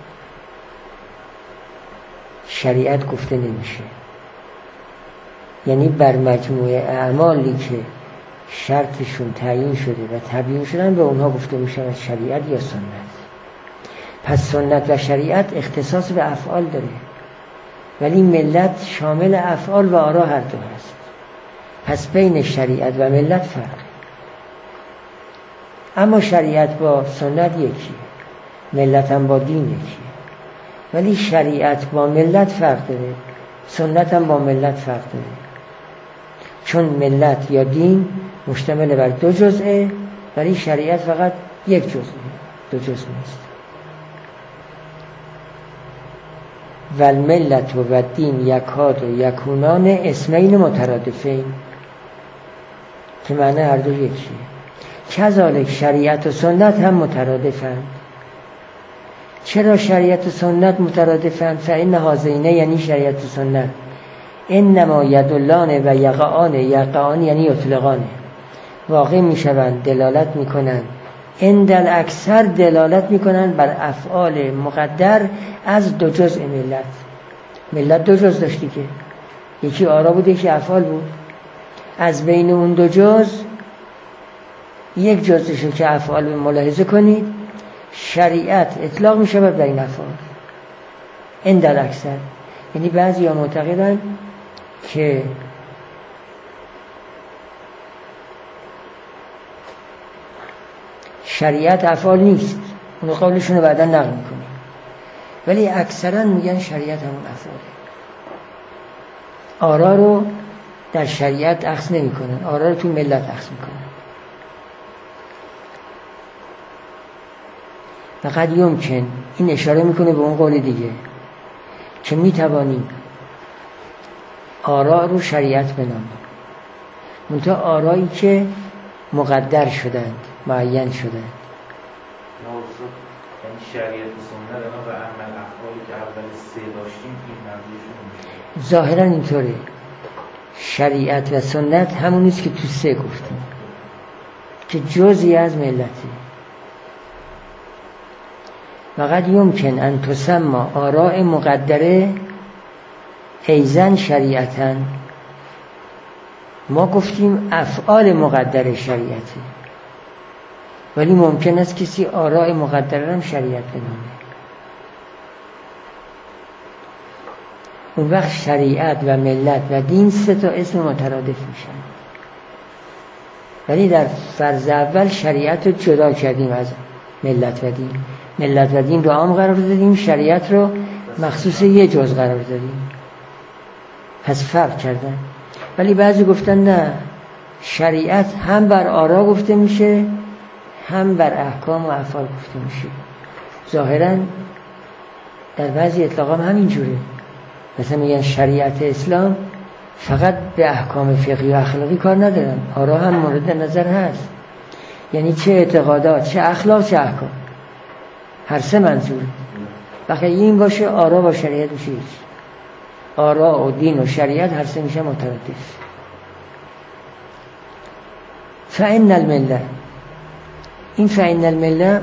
شریعت گفته نمیشه. یعنی بر مجموعه اعمالی که شرطشون تعیین شده و تبیین شدن به اونها گفته میشه از شریعت یا سنت. پس سنت و شریعت اختصاص به افعال داره، ولی ملت شامل افعال و آرا هر دو هست. پس بین شریعت و ملت فرق. اما شریعت با سنت یکیه، ملت هم با دین یکیه. ولی شریعت با ملت فرق داره، سنت هم با ملت فرق داره. چون ملت یا دین مشتمل بر دو جزئه، ولی شریعت فقط یک جزئه، دو جزء نیست. والملت و الدین یکاد و یکونان اسمین مترادفین، که معنی هر دو یکیه. کذالک شریعت و سنت هم مترادفند. چرا شریعت و سنت مترادفند؟ فإن هذین، یعنی شریعت و سنت، انما یدلان و یقعان، یقعان یعنی یطلقان، واقع میشوند، دلالت میکنند، اندل اکثر دلالت میکنند بر افعال مقدر از دو جزء ملت. ملت دو جزء داشتی که یکی آرا بود یکی افعال بود. از بین اون دو جزء یک جزءشو که افعال ملاحظه کنید، شریعت اطلاق میشه بر این افعال اندل اکثر. یعنی بعضی ها معتقدن که شریعت افعال نیست، اون قولشون رو بعدا نقل میکنیم، ولی اکثرا میگن شریعت همون افعاله. آرا رو در شریعت اخذ نمی کنن، آرا رو تو ملت اخذ میکنن. فقط یمکن، این اشاره میکنه به اون قول دیگه که میتوانیم آرا رو شریعت بنامیم، منتها آرایی که مقدر شدند، معین شدند. یعنی شریعت و سنت و عمل افعالی که اول سه داشتیم این منظورشون میشه. ظاهرا اینطوره. شریعت و سنت همون نیست که تو سه گفتیم که جزئی از ملته. فقط یمکن ان تسمى آراء مقدره ایزن شریعتن. ما گفتیم افعال مقدره شریعته، ولی ممکن است کسی آراء مقدره هم شریعت بنامه. اون وقت شریعت و ملت و دین سه تا اسم مترادف میشن. ولی در فرض اول شریعت رو جدا کردیم از ملت و دین. ملت و دین رو عام قرار دادیم، شریعت رو مخصوص یه جز قرار دادیم. پس فرق کردن. ولی بعضی گفتن نه، شریعت هم بر آرا گفته میشه هم بر احکام و افعال گفته میشه. ظاهرا در بعضی اطلاق هم همینجوره. مثلا میگن شریعت اسلام فقط به احکام فقهی و اخلاقی کار ندارن، آرا هم مورد نظر هست. یعنی چه اعتقادات، چه اخلاق، چه احکام، هر سه منظور. وقتی این باشه آرا با شریعت میشه. آرا و دین و شریعت هر سه میشه مترادف. فإن الملة، این فإن الملة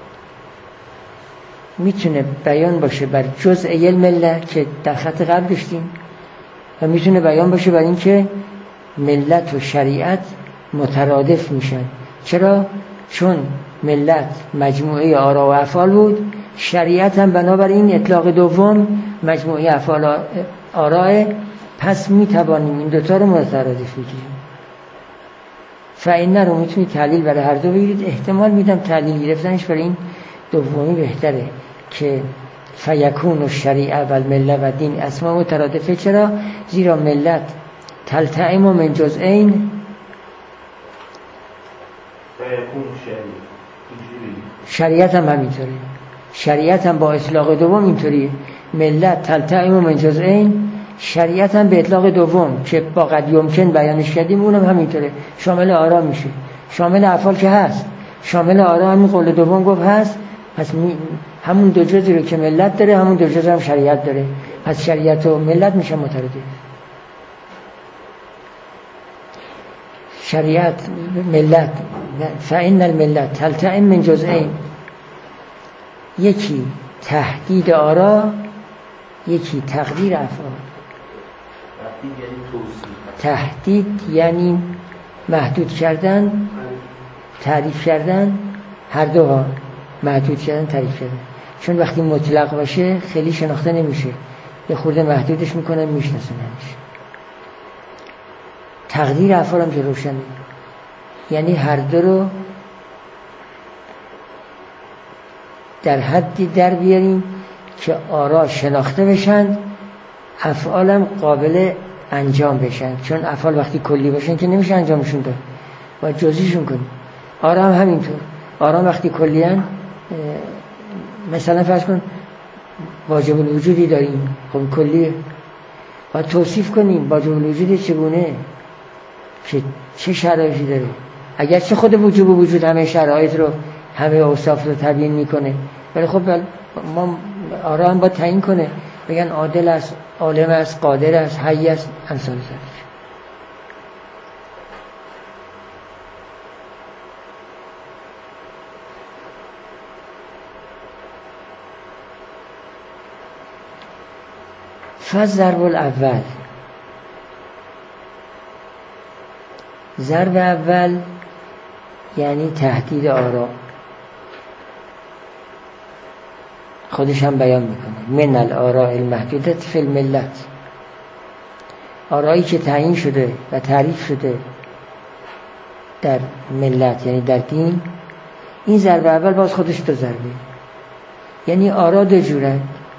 میتونه بیان باشه بر جزء الملة که در خط قبل داشتیم، و میتونه بیان باشه بر این که ملت و شریعت مترادف میشن. چرا؟ چون ملت مجموعه آرا و افعال بود، شریعت هم بنابراین اطلاق دوم مجموعه افعال آراه. پس میتوانیم این دوتا رو مترادف بگیریم. فإن رو میتونید تعلیل برای هر دو بگیرید. احتمال میدم تعلیل گرفتنش برای این دومی بهتره که فیکون و شریعه و المله و دین اسما مترادفه. چرا؟ زیرا ملت تلتئم من جزئین، شریعت هم همینطوره. شریعت هم با اطلاق دوم اینطوریه. ملت تلتئم من جزئین، شریعت هم به اطلاق دوم که با قد یمکن بیانش کردیم اونم همینطوره، شامل آرا میشه، شامل افعال که هست، شامل آرا همین قول دوم گفت هست. پس همون دو جزئی رو که ملت داره همون دو جزئی هم شریعت داره. پس شریعت و ملت میشه مترادف. شریعت ملت، فإن الملت تلتئم من جزئین، یکی تهدید آرا، یکی تقدیر افعال. تهدید یعنی محدود کردن، تعریف کردن، هر دو ها، محدود کردن، تعریف کردن. چون وقتی مطلق باشه خیلی شناخته نمیشه، یه خورده محدودش میکنن، میشناسنش. تقدیر افعال هم که روشنه، یعنی هر دو رو در حدی در بیاریم که آرا شناخته بشن، افعالم قابل انجام بشن. چون افعال وقتی کلی باشن که نمیشه انجامشون داد، باید جزئیشون کنیم. آرا هم همینطور. آرا وقتی کلی هن، مثلا فرض کن واجب الوجودی داریم، خب کلیه، باید توصیف کنیم واجب الوجودی چگونه، که چه شرایطی داره. اگرچه خود وجوب و وجود همه شرایط رو، همه اوصاف رو تبیین میکنه، ولی خب ما آرا هم باید تعیین کنه، بگن عادل است، عالم است، قادر است، حی است، امثال ذلک. فالضرب الاول، ضرب اول یعنی تهدید آرا، خودش هم بیان میکنه من الاراء المحدودة فی الملت. آرایی که تعیین شده و تعریف شده در ملت یعنی در دین. این ضرب اول باز خودش دو ضربه، یعنی آرا دو جورند.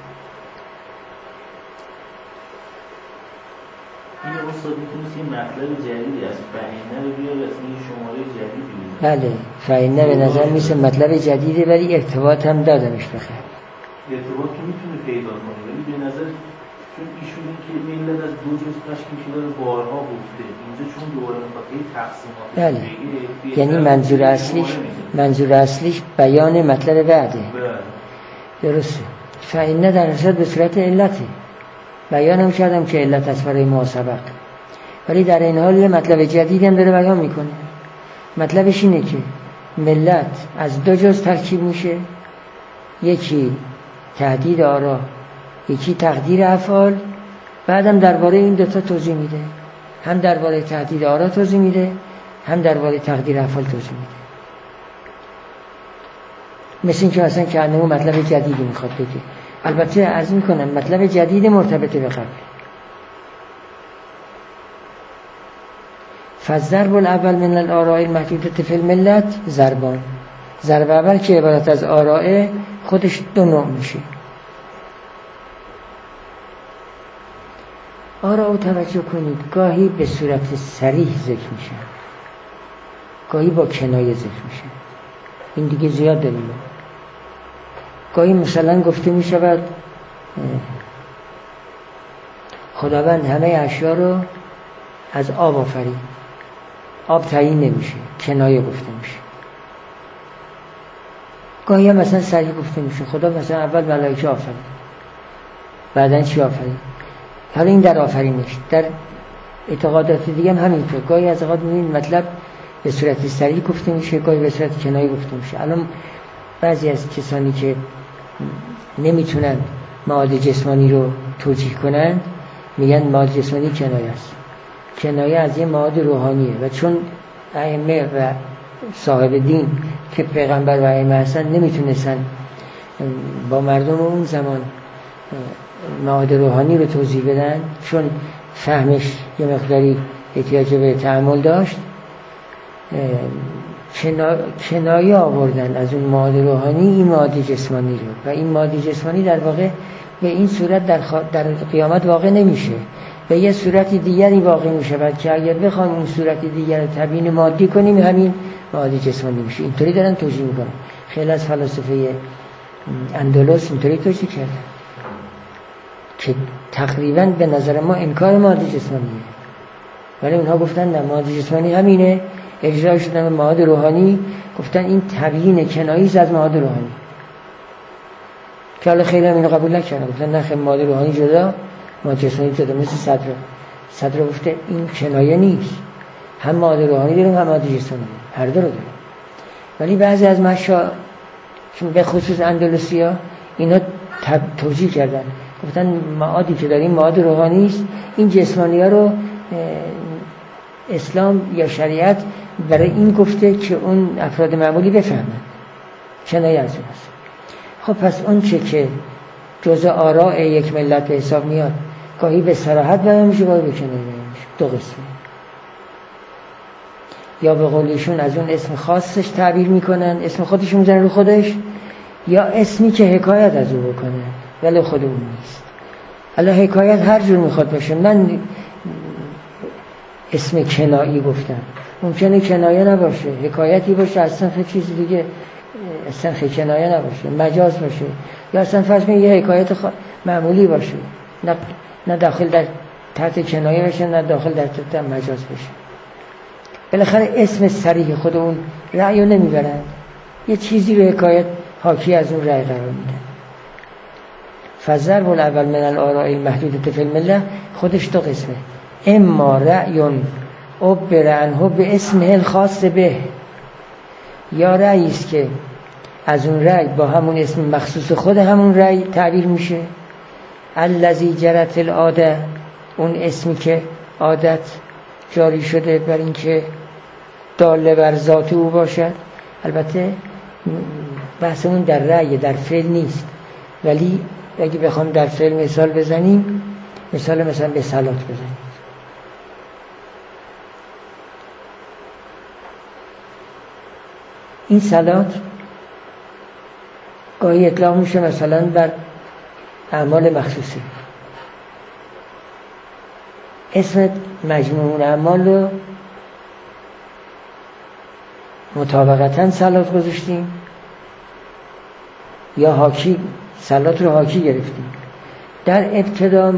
این استاد میتونست یه مطلب جدیدی از فهینه رو بیاره، از این شماره جدیدی. بله، فهینه به نظر میسه مطلب جدیده، ولی ارتباط هم دادمش بخیر. ارتباط که میتونه پیدا کنه، ولی به نظر چون ایشون این که ملت از دو جز تشکیل شده رو بارها گفته، اینجا چون دوباره میخواد تقسیمات. بله، یعنی منظور اصلیش بیان مطلب بعده. درسته. فإنه در اصل به صورت علته، بیانم کردم که علت از برای ما سبق، ولی در این حال یه مطلب جدیدی هم داره بیان میکنه. مطلبش اینه که ملت از دو جز ترکیب میشه، یکی تهدید آرا، یکی تقدیر افعال. بعدم درباره این دوتا توضیح میده، هم درباره تهدید آرا توضیح میده، هم درباره تقدیر افعال توضیح میده. مثل این که مثلا که انمو مطلب جدیدی میخواد بگه. البته عرض میکنم مطلب جدید مرتبط به قبل. فالضرب الاول من الاراء المحدودة فی الملت ضربان. ضرب اول که عبارت از آراء، خودش دو نوع میشه. آراء توجه کنید گاهی به صورت صریح ذکر میشن، گاهی با کنایه ذکر میشن. این دیگه زیاد داریم. گاهی مثلا گفته میشود خداوند همه اشیا رو از آب آفرید. آب تعیین نمیشه، کنایه گفته میشه. گاهی هم مثلا صریح گفته میشه خدا مثلا اول ملائکه آفرید، بعدن چی آفرید. حالا این در آفرینش. در اعتقادات دیگه هم همینطور. گاهی از اوقات میبینید مطلب به صورت صریح گفته میشه، گاهی به صورت کنایه گفته میشه. الان بعضی از کسانی که نمیتونن معاد جسمانی رو توجیه کنن میگن معاد جسمانی کنایه است. کنایه از یه معاد روحانیه و چون ائمه و صاحب دین که پیغمبر و ائمه هستن نمیتونستن با مردم اون زمان معاد روحانی رو توضیح بدن، چون فهمش یه مقداری احتیاج به تأمل داشت، کنایه آوردن از اون معاد روحانی این معاد جسمانی رو. و این معاد جسمانی در واقع به این صورت در قیامت واقع نمیشه، به یه صورت دیگری واقع میشه که اگر بخوام اون صورت دیگر رو تبیین مادی کنیم همین معاد جسمانی میشه. اینطوری دارن توجیه میکنن. خیلی از فلاسفه اندلس اینطوری توجیه کردن که تقریبا به نظر ما انکار معاد جسمانیه، ولی اونها گفتن نه، معاد جسمانی همینه، اجرا شدن به معاد روحانی. گفتن این تبیین کنایه از معاد روحانی، که حالا خیلی هم اینو قبول نکردن. گفتن نه، خیلی معاد روحانی جدا، معاد جسمانی جدا. مثل صدر گفته این کنایه نیست، هم معاد روحانی داریم هم معاد جسمانی، هر دو رو داریم. ولی بعضی از مشا چون به خصوص اندلسیا اینا توجیه کردن، گفتن معادی که داریم معاد روحانی است، این جسمانی ها رو اسلام یا شریعت برای این گفته که اون افراد معمولی بفهمن، کنایه از اون است. خب پس اون چه که جزء آراء یک ملت به حساب میاد، گاهی به صراحت بیان میشه، گاهی به کنایه بیان میشه، دو قسمه. یا به قولیشون از اون اسم خاصش تعبیر میکنن، اسم خودشون میزنن رو خودش، یا اسمی که حکایت از او بکنه ولی خود اون نیست. الان حکایت هر جور میخواد باشه. من اسم کنایی گفتم، ممکنه کنایه نباشه، حکایتی باشه، اصلا چیز دیگه، اصلا کنایه نباشه، مجاز باشه، یا اصلا فرض کنید یه حکایت معمولی باشه، نه داخل در تحت کنایه باشه، نه داخل در تحت مجاز باشه. بالاخره اسم صریح خود اون رأی رو نمیبرن، یه چیزی رو حکایت حاکی از اون رأی قرار میدن. فضرب الاول من الآراء المحدودة فی الملة خودش دو قسمه، اما رأی عبر عنه به اسمه الخاص به، یا رأیی است که از اون رأی با همون اسم مخصوص خود همون رأی تعبیر میشه، الذی جرت العاده، اون اسمی که عادت جاری شده بر این که داله بر ذات او باشد. البته بحثمون در رأی، در فعل نیست، ولی اگه بخوام در فعل مثال بزنیم، مثلا به صلات بزنیم. این صلات گاهی اطلاق میشه مثلا بر اعمال مخصوصه، اسم مجموع اعمال رو مطابقتاً صلات گذاشتیم، یا حاکی، صلات رو حاکی گرفتیم. در ابتدا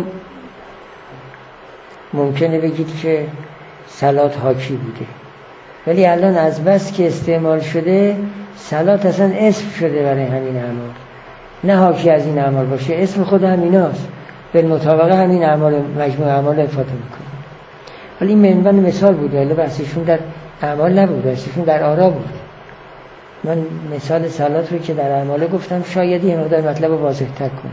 ممکنه بگید که صلات حاکی بوده، ولی الان از بس که استعمال شده صلات اصلا اسم شده برای همین اعمال، نه حاکی از این اعمال باشه، اسم خود همیناست، بالمطابقه همین اعمال مجموع اعمال افاده میکنه. ولی این منبع مثال بوده، ولی بحثشون در اعمال نبود، بحثشون در آرا بود. من مثال صلات رو که در اعمال گفتم شاید یه مقدار مطلب رو واضح تر کنم.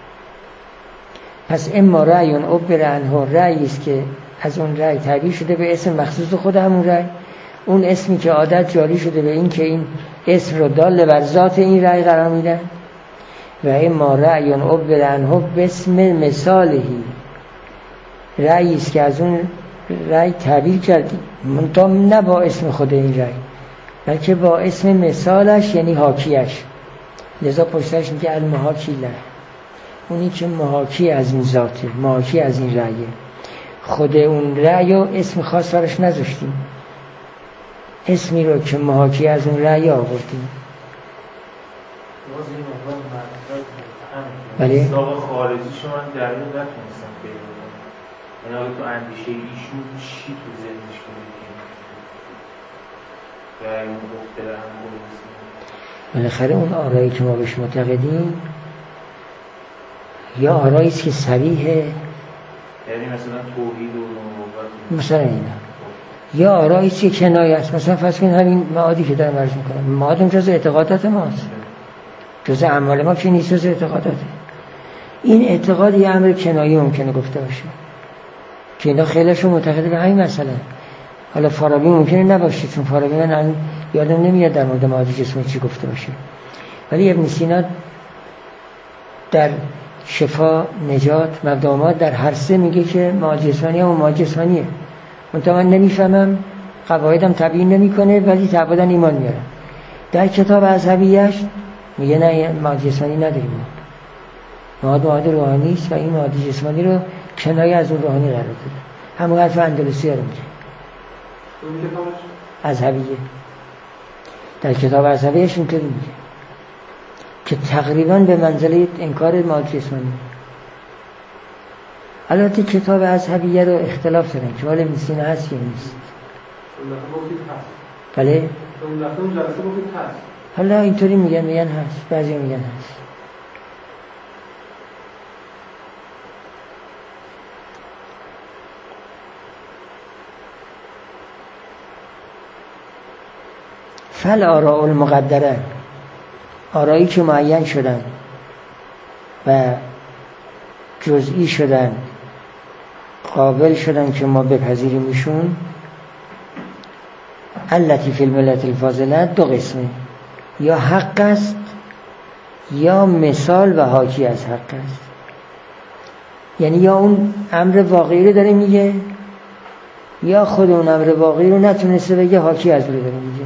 پس اما رأی عبر عنه، رأیی است که از اون رأی تعبیر شده به اسم مخصوص خود همون رأی، اون اسمی که عادت جاری شده به این که این اسم رو دال بر ذات این رأی قرار میدن. و اما رأی عبر عنه باسم مثالهی، رأیی است که از اون رأی تعبیر کردیم، منتها نه با اسم خود این رأی، بلکه با اسم مثالش، یعنی حاکیش. لذا پشتش میگه المحاکی له، اونی که محاکی از این ذاته، محاکی از این رأیه. خود اون رأی و اسم خاص برش نذاشتیم، اسمی رو که محاکی از اون رأی آوردیم. بله؟ اصلاق خارجی شما در این نتونستم پیدا کنم، یعنی حالا تو اندیشه ایشون چی تو ذهنش کنید که اون گفته هم بالاخره اون آرایی که ما بهش معتقدیم یا آرایی است که صریحه، یعنی مثلا توحید و نبوت، مثلا اینا، یا آرایی است که کنایه است. مثلا فرض کنید همین معادی که دارم عرض میکنم، معاد جزء اعتقادات ماست، جزء اعمال ما که نیست، جزء اعتقاداته. این اعتقاد یه امر کنایه ممکنه گفته باشه که اینا خیلیشون معتقده به همین مسئله. حالا فارابی ممکنه نباشه، چون فارابی من یادم نمیاد در مورد معاد جسمی چی گفته باشه، ولی ابن سینا در شفا نجات مقدمات در هر سه میگه که معاد جسمانی و معاد جسمانیه. منتها من نمیفهمم، قواعدم تبیین نمیکنه، ولی تعبداً ایمان میارم. در کتاب اذهبیه‌اش میگه نه، معاد جسمانی نداریم، معاد روحانی است و این معاد جسمانی رو کنایه از اون روحانی قرار داده. همون حرف اندلسی رو میگه اذهبیه، در کتاب اذهبیه‌اش اینطوری میگه که تقریباً به منزله انکار معاد جسمانی. البته کتاب اذهبیه رو اختلاف دارن که مال ابن سینا هست یا نیست. بله؟ حالا اینطوری میگن هست، بعضی میگن هست. فالآراء المقدره، آرایی که معین شدن و جزئی شدن، قابل شدن که ما بپذیریم ایشون، التی فی الملت الفاضله دو قسمه، یا حق است یا مثال و حاکی از حق است. یعنی یا اون امر واقعی رو داره میگه یا خود اون امر واقعی رو نتونسته بگه، حاکی از رو داره میگه.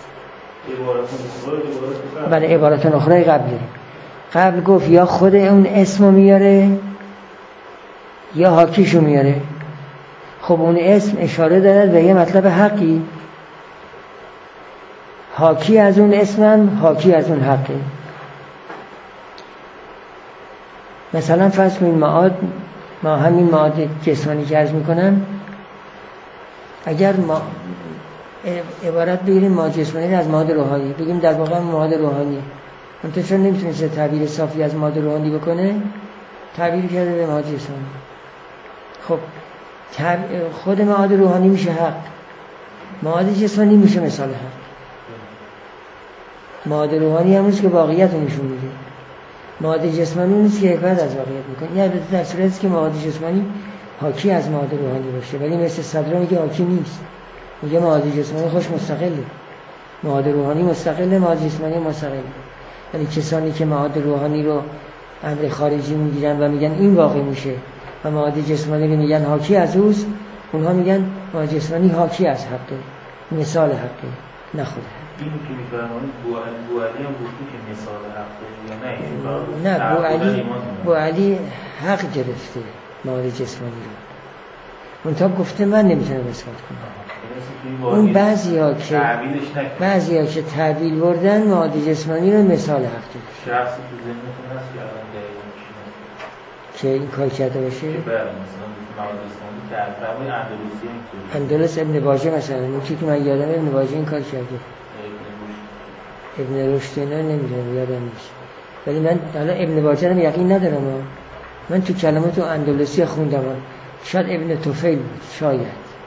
بله، عبارت اخرى قبل گفت یا خود اون اسمو میاره یا حاکیشو میاره. خب اون اسم اشاره دارد به یه مطلب حقی، حاکی از اون اسمم حاکی از اون حقی. مثلا فرض کنید ما همین معاد جسمانی که عرض میکنم، اگر ما عبارت بگیریم معاد جسمانی از معاد روحانی، بگیم در واقع معاد روحانی، منتها چون نمیتونسته تعبیر صافی از معاد روحانی بکنه، تعبیر کرده به معاد جسمانی. خب خود معاد روحانی میشه حق، معاد جسمانی میشه مثال حق. معاد روحانی همونیست که واقعیت رو نشون میده، معاد جسمانی نیست که حکایت از واقعیت میکنه. یعنی در صورتی که معاد جسمانی حاکی از معاد روحانی باشه، ولی مثل صدرا میگه حاکی نیست، میگه معاد جسمانی خوش مستقله، معاد روحانی مستقله، معاد جسمانی مستقله. یعنی کسانی که معاد روحانی رو امر خارجی میگیرن و میگن این واقع میشه و معاد جسمانی رو میگن حاکی از اوست، اونها میگن معاد جسمانی حاکی از حقه، مثال حقه، نه خود حق. این که میفرمایید بوعلی هم گفتی که مثال حقه یا نه؟ نه، بوعلی حق گرفته معاد جسمانی رو، منتها گفته من نمیتونم اثبات کنم. اون بعضیا که تعبیل بردن معاد جسمانی رو مثال حق گرفته. شخصی تو ذهنتون هست که الان دقیقا که این کار کرده باشه؟ که مثلا معاد جسمانی که فرمای اندلس ابن باجه مثلا، این که من یادم ابن باجه این کار کرده، ابن رشد نه نمیدونم یادم نیست، ولی من حالا ابن باجه رو یقین ندارم. من تو کلمات اندلسی خوندم، شاید ابن طفیل بود، شاید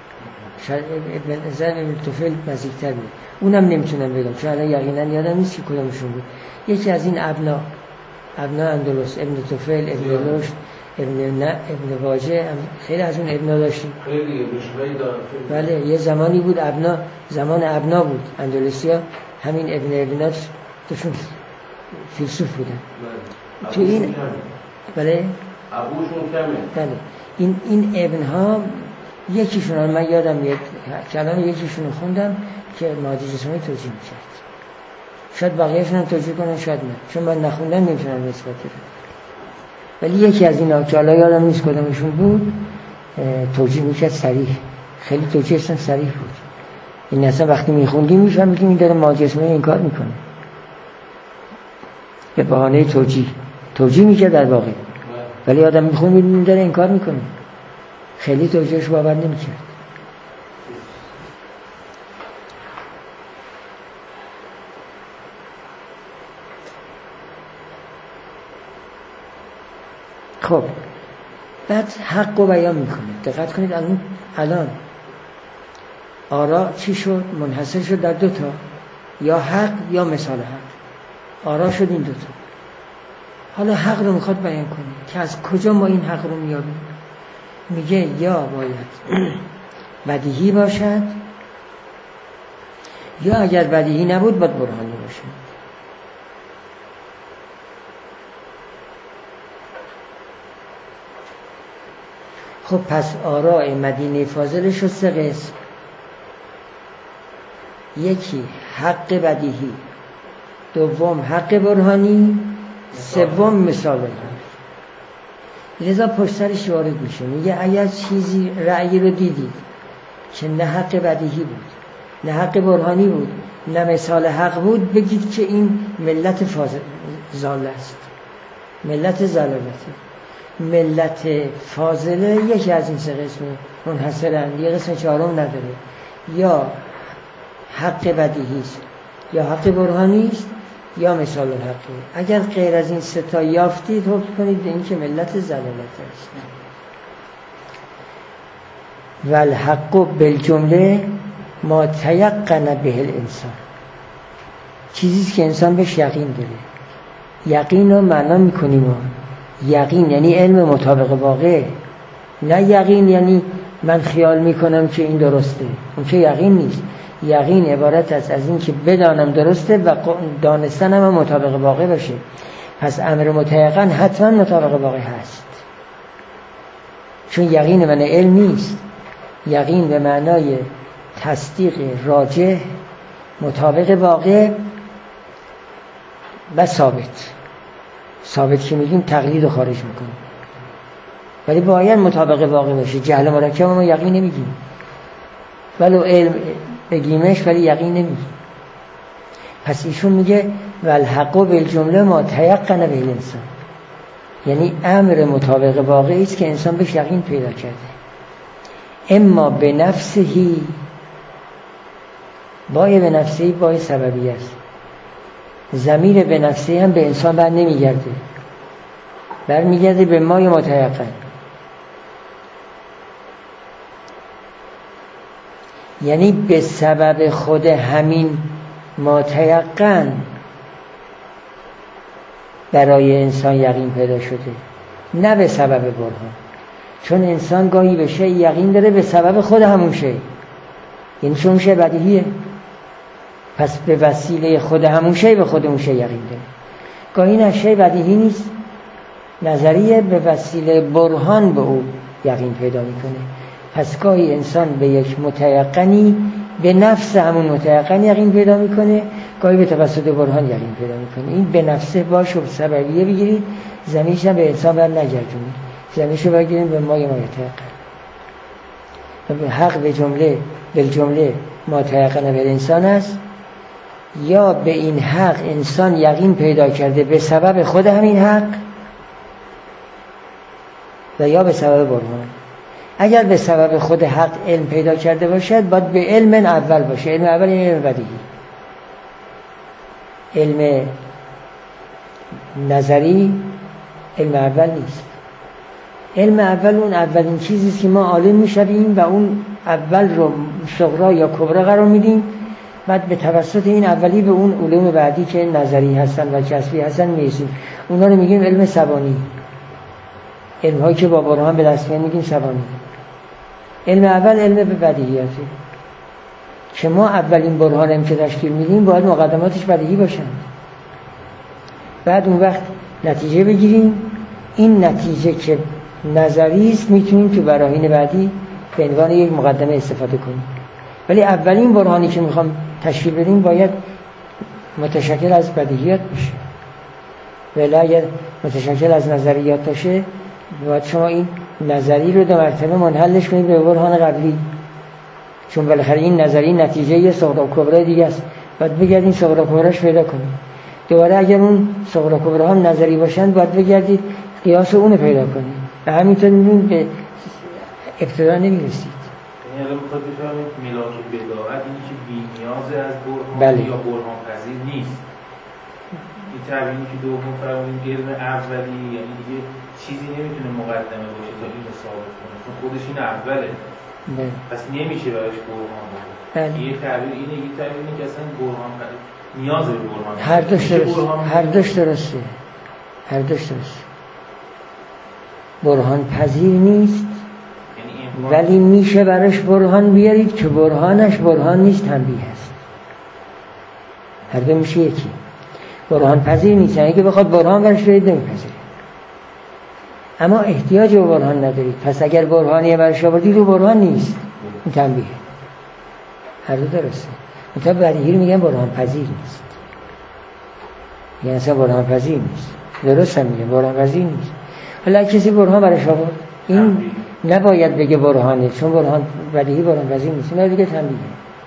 ابن طفیل نزدیک‌تر بود، اونم نمیتونم بگم چون الان یقینا یادم نیست که کدومشون بود. یکی از این ابنا اندلس، ابن طفیل، ابن رشد، ابن باجه، خیلی از اون ابنا داشتیم. خیلی بشوی دارم. بله، یه زمانی بود زمان ابنا بود اندلسیا، همین ابنات توشون فیلسوف بودن. تو این بله ابوشون کمه. بله این ابنها یکیشون، من یادم میاد کلام یکیشون خوندم که معاد جسمانی توجیه میکرد، شاید بقیه‌شون هم توجیه کنن شاید نه، چون من نخوندم نمیتونم اثبات کنم، ولی یکی از اینا که حالا یادم نیست کدومشون بود توجیه میکرد صریح، خیلی توجیهشون صریح بود. این اصلا وقتی میخوندیم میفهمیدیم این داره معاد جسمانی این کار میکنه، به بهانه توجیه میکرد در واقع، ولی آدم میخوند این داره این کار میکنه، خیلی توجیهش باور نمیکرد. خب بعد حق رو بیان میکنه. دقت کنید الان آرا چی شد؟ منحصر شد در دوتا، یا حق یا مثال حق. آرا شد این دوتا. حالا حق رو میخواد بیان کنه که از کجا ما این حق رو میابیم. میگه یا باید بدیهی باشد، یا اگر بدیهی نبود باید برهانی باشد. خب پس آراء مدینه فاضله شد سه قسم: یکی حق بدیهی، دوم حق برهانی، سوم مثال برهانی. لذا پشت سرش وارد میشه، میگه اگر چیزی رأی رو دیدید که نه حق بدیهی بود، نه حق برهانی بود، نه مثال حق بود، بگید که این ملت ضاله است، ملت ضلالته. ملت فاضله یکی از این سه قسم منحصرند، یه قسم چهارم نداره، یا حق بدیهی است، یا حق برهانی است، یا مثال حقی. اگر غیر از این سه تا یافتید حکم کنید به این که ملت ضلالت است. والحق بالجمله ما تیقن به الانسان. چیزی که انسان بهش یقین داره. یقین رو معنا میکنیم یقین یعنی علم مطابق واقع، نه یقین یعنی من خیال میکنم که این درسته، اون که یقین نیست. یقین عبارت است از این که بدانم درسته و دانستنم هم مطابق واقع باشه. پس امر متیقن حتما مطابق واقع هست، چون یقین من علم نیست. یقین به معنای تصدیق راجح مطابق واقع و ثابت که میگیم تقلید رو خارج میکنیم، ولی باید مطابق واقع باشه. جهل مرکب ما یقین نمیگیم، ولو علم بگیمش ولی یقین نمیگیم. پس ایشون میگه والحق بالجمله ما تیقن به الانسان، یعنی امر مطابق واقعی است که انسان بهش یقین پیدا کرده. اما به نفسهی، بای به نفسهی بای سببی است. ضمیر به نفسهی هم به انسان بر نمیگرده، برمیگرده به مای متیقن. یعنی به سبب خود همین متیقن برای انسان یقین پیدا شده، نه به سبب برهان. چون انسان گاهی به شیء یقین داره به سبب خود همون شیء، یعنی چون شیء بدیهیه، پس به وسیله خود همون شیء به خود اون شیء یقین داره. گاهی نه شیء بدیهی نیست، نظریه به وسیله برهان به او یقین پیدا میکنه. پس گاهی انسان به یک متیقنی به نفس همون متیقن یقین پیدا میکنه، گاهی به توسط برهان یقین پیدا میکنه. این به نفسه باشه و سببیه بگیرید، زمینش هم به انسان بر نگردونید، زمینش رو بگیرید به مای متیقن. حق به جمله بالجمله متیقن به انسان است، یا به این حق انسان یقین پیدا کرده به سبب خود همین حق، و یا به سبب برهان. اگر به سبب خود حق علم پیدا کرده باشد باید به علم اول باشه. علم اول این علم بدیهی، علم نظری علم اول نیست. علم اول اون اولین چیزیست که ما عالم میشویم و اون اول رو صغرا یا کبرا قرار میدیم، بعد به توسط این اولی به اون علوم بعدی که نظری هستن و کسبی هستن میرسیم. اونا رو میگیم علم سبانی، علم هایی که با برهان به دست میان میگیم سبانی. علم اول علم به بدیهیاته که ما اولین برهانم که تشکیل میدیم باید مقدماتش بدیهی باشن، بعد اون وقت نتیجه بگیریم. این نتیجه که نظری است میتونیم تو براهین بعدی به عنوان یک مقدمه استفاده کنیم، ولی اولین برهانی که میخوام تشکیل بدیم باید متشکل از بدیهیات باشه. ولی اگر متشکل از نظریات باشه باید شما این نظری رو دو مرتبه منحلش کنید به برهان قبلی، چون بالاخره این نظری نتیجه یه صغرا کبرا دیگه است. باید بگردید صغرا کبراش پیدا کنید. دوباره اگر اون صغرا کبرا هم نظری باشند باید بگردید قیاس اون پیدا کنید و همینطور میبینید به ابتدا نمیرسید. یعنی الان بخواد بفرمایید ملاک بداعت اینی که بی‌نیاز از برهان بله. یا برهان پذیر نیست. این تعبیری که دوم فرمودیم علم اولی، یعنی دیگه چیزی نمیتونه مقدمه باشه تا اینو ثابت کنه، چون خودش این اوله. بله. پس نمیشه براش برهان بود. بله. یه تعبیر اینه، یه تعبیر اینه که اصلا برهان نیاز به برهان. هر دوش درسته. هر دوش درسته. هر دوش درسته. برهان پذیر نیست، ولی میشه براش برهان بیارید که برهانش برهان نیست، تنبیه هست. هر دو میشه یکی. برهان پذیر نیست، یعنی که بخواد برهان براش بیارید نمیپذیره، اما احتیاج به برهان ندارید. پس اگر برهانی براش آوردید رو برهان نیست، این تنبیه. هر دو درسته. مثلا بدیهی رو میگن برهان پذیر نیست، یعنی اصلا برهان پذیر نیست. درست هم میگن برهان پذیر نیست. حالا کسی برهان براش آورد، این نباید بگه برهانه، چون برهان بدیهی برهان پذیر نیست، نه دیگه تنبیه.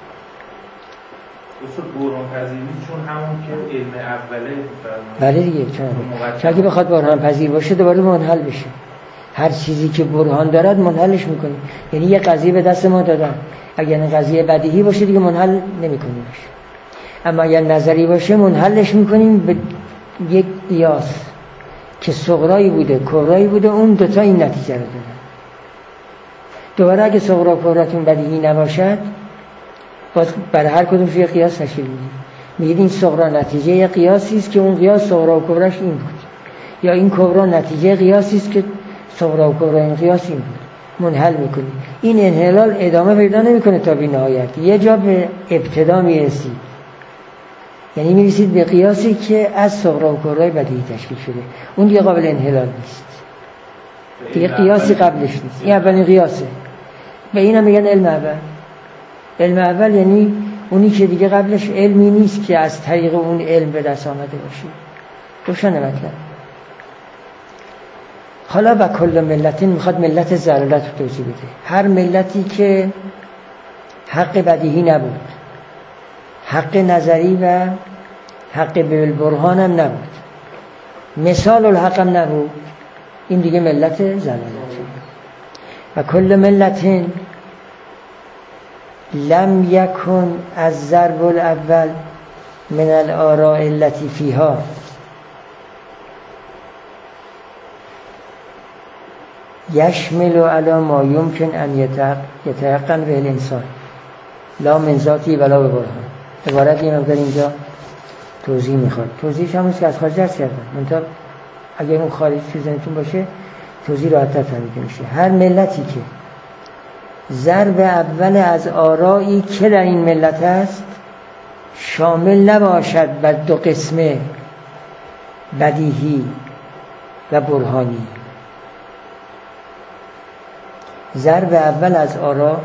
اصول برهان پذیر نیست چون همون که علم اوله فرمایید. بله دیگه، چون اگه بخواد برهان پذیر باشه دوباره منحل بشه. هر چیزی که برهان دارد منحلش میکنیم. یعنی یه قضیه به دست ما دادن، اگر این قضیه بدیهی باشه دیگه منحل نمیکنیمش، اما اگر نظری باشه منحلش میکنیم به یک قیاس که صغرایی بوده کبرایی بوده، اون دوتا این نتیجه رو دادن. دوباره اگه صغرا کبراتون بدیهی نباشد باز برای هر کدوم یه قیاس تشکیل میدیم. میگید این صغرا نتیجه قیاسی است که اون قیاس صغرا و کبراش این بود، یا این کبرا نتیجه قیاسی است که صغرا و کبرا این قیاس این بود. منحل میکنید. این انحلال ادامه پیدا نمیکنه تا بی نهایت. یه جا به ابتدا میرسید، یعنی میرسید به قیاسی که از صغرا و کبرای بدیهی تشکیل شده. اون دیگه قابل انحلال نیست، دیگه قیاسی قبلش نیست. این اولین قیاسه. به اینم میگن علم اول. علم اول یعنی اونی که دیگه قبلش علمی نیست که از طریق اون علم به دست آمده باشه. روشنه مطلب. حالا با کل ملتین میخواد ملت ضلالت رو توضیح بده. هر ملتی که حق بدیهی نبود، حق نظری و حق بالبرهان هم نبود، مثال الحق هم نبود، این دیگه ملت ضلالت. و کل ملتین لم یکن از ضرب الاول من الآراء التي فیها یشمل علی ما یمکن ان یتیقن به الانسان لا من ذاتی ولا به برهان. عبارت این مقدار اینجا توضیح میخواد. توضیحش هم که از خارج درس کردم، منتها اگر اون خارج تو ذهنتون باشه توضیح راحت‌تر فهمیده میشه. هر ملتی که ضرب اول از آرایی که در این ملت است شامل نباشد بر دو قسمه بدیهی و برهانی. ضرب اول از آرا،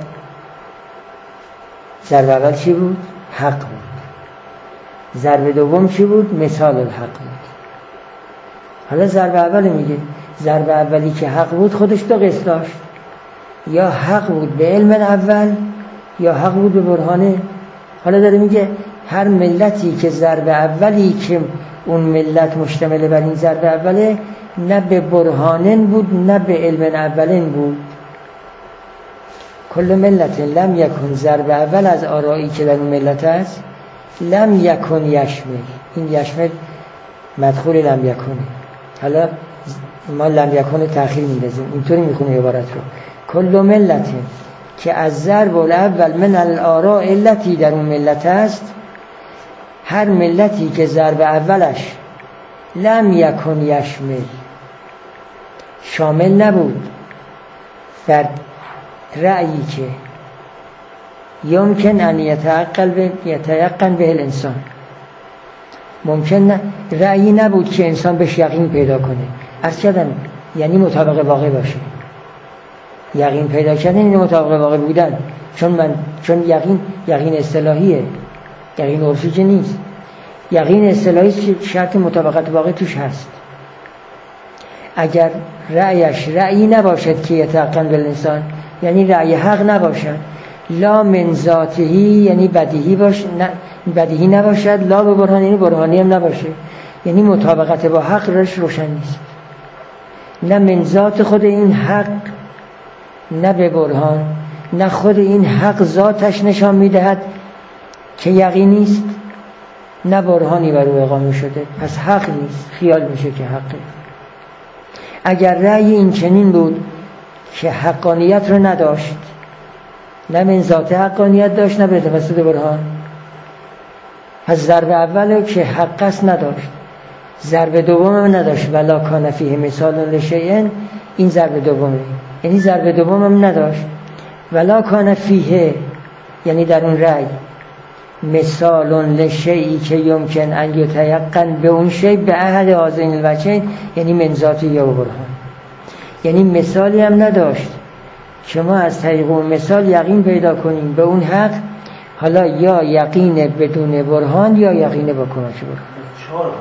ضرب اول چی بود؟ حق بود. ضرب دوم چی بود؟ مثال الحق بود. حالا ضرب اول میگه ضرب اولی که حق بود خودش دو قسم داشت، یا حق بود به علم اول یا حق بود به برهانه. حالا داره میگه هر ملتی که ضرب اولی که اون ملت مشتمل بر این ضرب اوله نه به برهانن بود نه به علم اولن بود. کل ملت لم یکن ضرب اول از آرایی که در اون ملت است لم یکن یشمل. این یشمل مدخول لم یکنه. حالا ما لم یکن تأخیر میندازیم، اینطوری میخونه عبارت رو. کل ملت که از ضرب الاول من الآراء التي در اون ملت است، هر ملتی که ضرب اولش لم یکن یشمل شامل نبود بر رأیی که یمکن ان یتیقن به الانسان، ممکن رأیی نبود که انسان بهش یقین پیدا کنه. عرض کردم یعنی مطابق واقع باشه. یقین پیدا کردن این مطابق واقع بودن، چون یقین اصطلاحیه، یقین عرفی که نیست. یقین اصطلاحی شرط مطابقت واقع توش هست. اگر رأیش رأیی نباشد که یتیقن به الانسان، یعنی رأی حق نباشد، لا من ذاتهی یعنی بدیهی نباشد، لا به برهان یعنی برهانی هم نباشه، یعنی مطابقت با حق رش روشن نیست. نه من ذات خود این حق، نه به برهان، نه خود این حق ذاتش نشان میدهد که یقینی است، نه برهانی بر او اقامه شده، پس حق نیست، خیال میشه که حقه. اگر رأی این چنین بود که حقانیت رو نداشت، نه من ذات حقانیت داشت نه به توسط برهان، پس ضرب اول که حق است نداشت، ضرب دوم هم نداشت، ولا کان فیه مثال لشیء، این ضرب دومه، یعنی ضرب دوم هم نداشت، ولا کان فیه یعنی در اون رأی مثال لشیئی که یمکن ان یتیقن به اون شی به احد هذین الوجهین، یعنی من ذاتی یا برهان، یعنی مثالی هم نداشت که ما از طریق اون مثال یقین پیدا کنیم به اون حق. حالا یا یقین بدون برهان یا یقین با کمک برهان.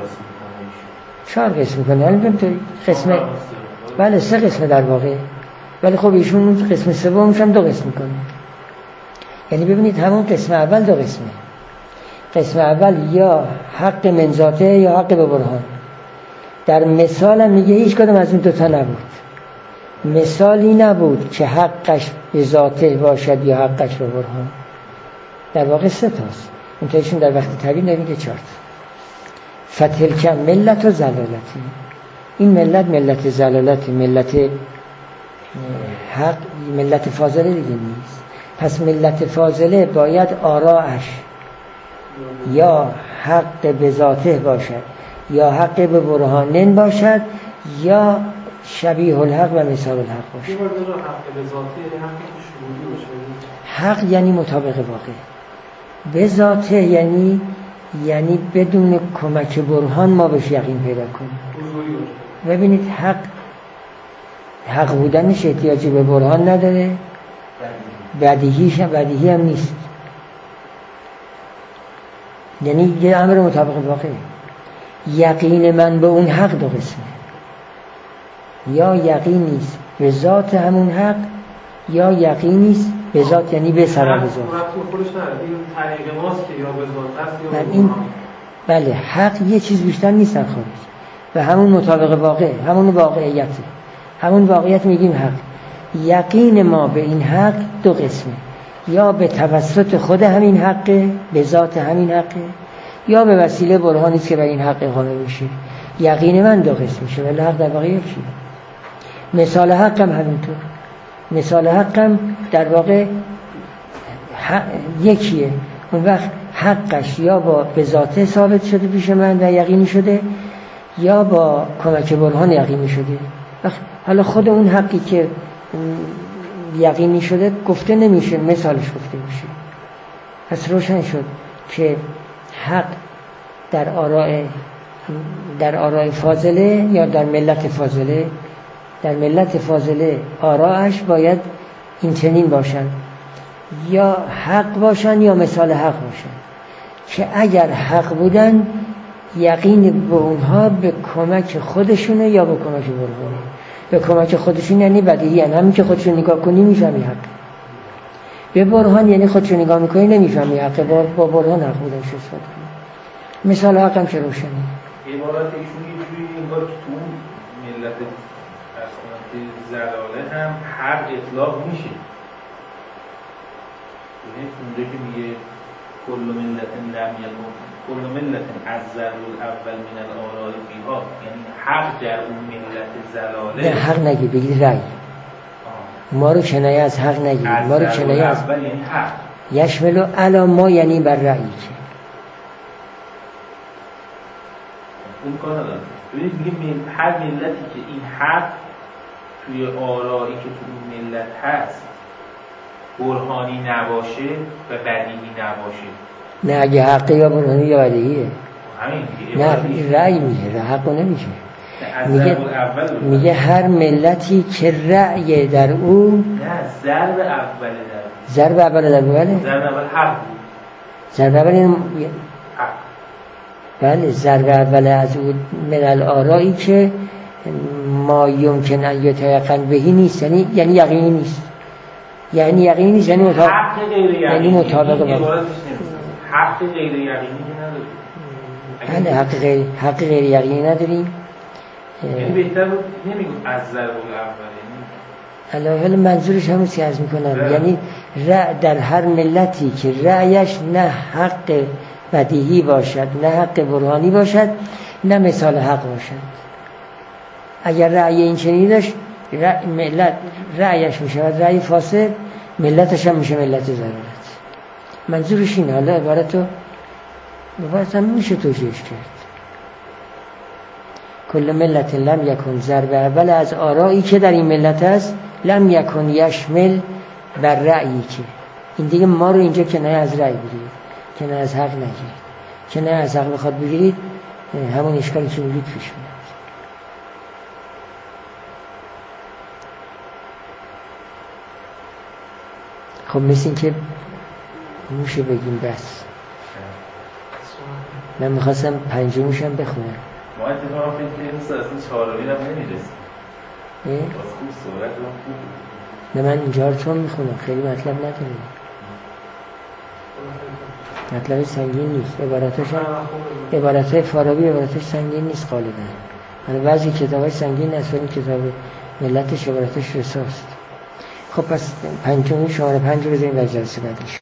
4 قسم میکنه. البته قسم بله 3 قسم در واقع، ولی خب ایشون قسم سومش هم 2 قسم میکنه. یعنی ببینید همون قسم اول 2 قسمه. قسم اول یا حق من ذاته یا حق به برهان. در مثال هم میگه هیچ کدوم از این 2 تا نبود. مثالی نبود که حقش به ذاته باشد یا حقش به برهان. در واقع 3 تاست. اونتایشون در وقت طویل نمیگه 4 تا. فتلک ملت و زلالتی، این ملت زلالتی، ملت حق، ملت فاضله دیگه نیست. پس ملت فاضله باید آراءش یا حق به ذاته باشد یا حق به برهانن باشد یا شبیه الحق و مثال الحق باشد. حق به ذاته یعنی حق شهودی باشه. حق یعنی مطابق واقع. به ذاته یعنی بدون کمک برهان ما بهش یقین پیدا کنیم. ببینید حق بودنش احتیاجی به برهان نداره، بدیهی هم نیست، یعنی یه امر مطابق واقع. یقین من به اون حق دو قسمه، یا یقینیست به ذات همون حق یا یقینیست به ذات یعنی به سبب ذات. خودش نه این طریق ماست که یا به ذات است یا بله حق یه چیز بیشتر نیست در خارج و همون مطابق واقع، همون واقعیته، همون واقعیت میگیم حق. یقین ما به این حق دو قسمه، یا به توسط خود همین حقه، به ذات همین حقه، یا به وسیله برهانی که بر این حق اقامه میشه. یقین من دو قسم میشه ولی حق در واقع یکیه. مثال حقم همینطور، مثال حقم در واقع یکیه. اون وقت حقش یا با به ذاته ثابت شده پیش من و یقینی شده یا با کمک برهان یقینی شده. حالا خود اون حقی که یقینی شده گفته نمیشه، مثالش گفته میشه. پس روشن شد که حق در آراء فاضله یا در ملت فاضله آراءش باید این چنین باشن، یا حق باشن یا مثال حق باشن، که اگر حق بودن یقین به اونها به کمک خودشونه یا به کمک برهانه. به کمک خودشون یعنی بدیهی، یعنی همین که خودشون نگاه کنی میفهمی حق. به برهان یعنی خودشون نگاه میکنی نمیفهمی حق، با برهان حق بودن شد. مثال حق هم که روشنه. عبارت ایشون یه جوری انگار که تو ملت زلاله هم حق اطلاق میشه. یعنی اونجا که میگه کل ملت از ذرو الاول من الآراء فیها، یعنی حق در اون ملت زلاله. نه حق نگی، بگید رأی. ما رو کنایه از حق نگی، ما رو کنایه از یعنی حق یشملو علا ما یعنی بر رأیی که اون کار نداره. ببینید میگه هر ملتی که این حق توی آرایی که تو اون ملت هست برهانی نباشه و بدیهی نباشه. نه اگه حقی یا برهانی یا بدیهیه. نه رأی میگه، حقو نمیشه. میگه هر ملتی که رأی در اون نه ضرب اول در بله ضرب اول حق بود. ضرب اول بله ضرب اول از اون من الآرائی که ما یمکن ان یتیقن بهی نیست، یعنی یقینی نیست، یعنی مطابق واقع. حق غیر یقینی نداریم. بله حق غیر یقینی نداریم. یعنی بهتر بود نمیگم از ضرب الاول، یعنی حالا منظورش همون چی عرض میکنم، یعنی در هر ملتی که رأیش نه حق بدیهی باشد نه حق برهانی باشد نه مثال حق باشد. اگر رأی این چنین داشت ملت رأیش میشه رأی فاسد، ملتش هم میشه ملت ضرورت. منظورش اینه. حالا عبارت هم میشه توجیهش کرد. کل ملت لم یکن ضرب اول از آرایی که در این ملت هست لم یکن یشمل بر رأیی که. این دیگه ما رو اینجا کنایه از رأی بگیرید، کنایه از حق نگیرید. کنایه از حق بخواد بگیرید همون اشکالی که میگید پیش میاد. خب مثل این که موشه بگیم بس. من میخواستم پنجموشم بخونم. ما اتفاقا فکر کنیم مثل از این چهارمی هم نمیرسیم. باز خوب صورت هم خوب. نه من اینجا رو چون میخونم خیلی مطلب نداره، مطلب سنگین نیست. عبارتهای فارابی عبارتش سنگین نیست غالبا. من بعضی کتابای سنگین است ولی کتاب ملتش عبارتش رساست. خب پس پنجمی شماره 5 رو بذاریم در جلسه بعدی.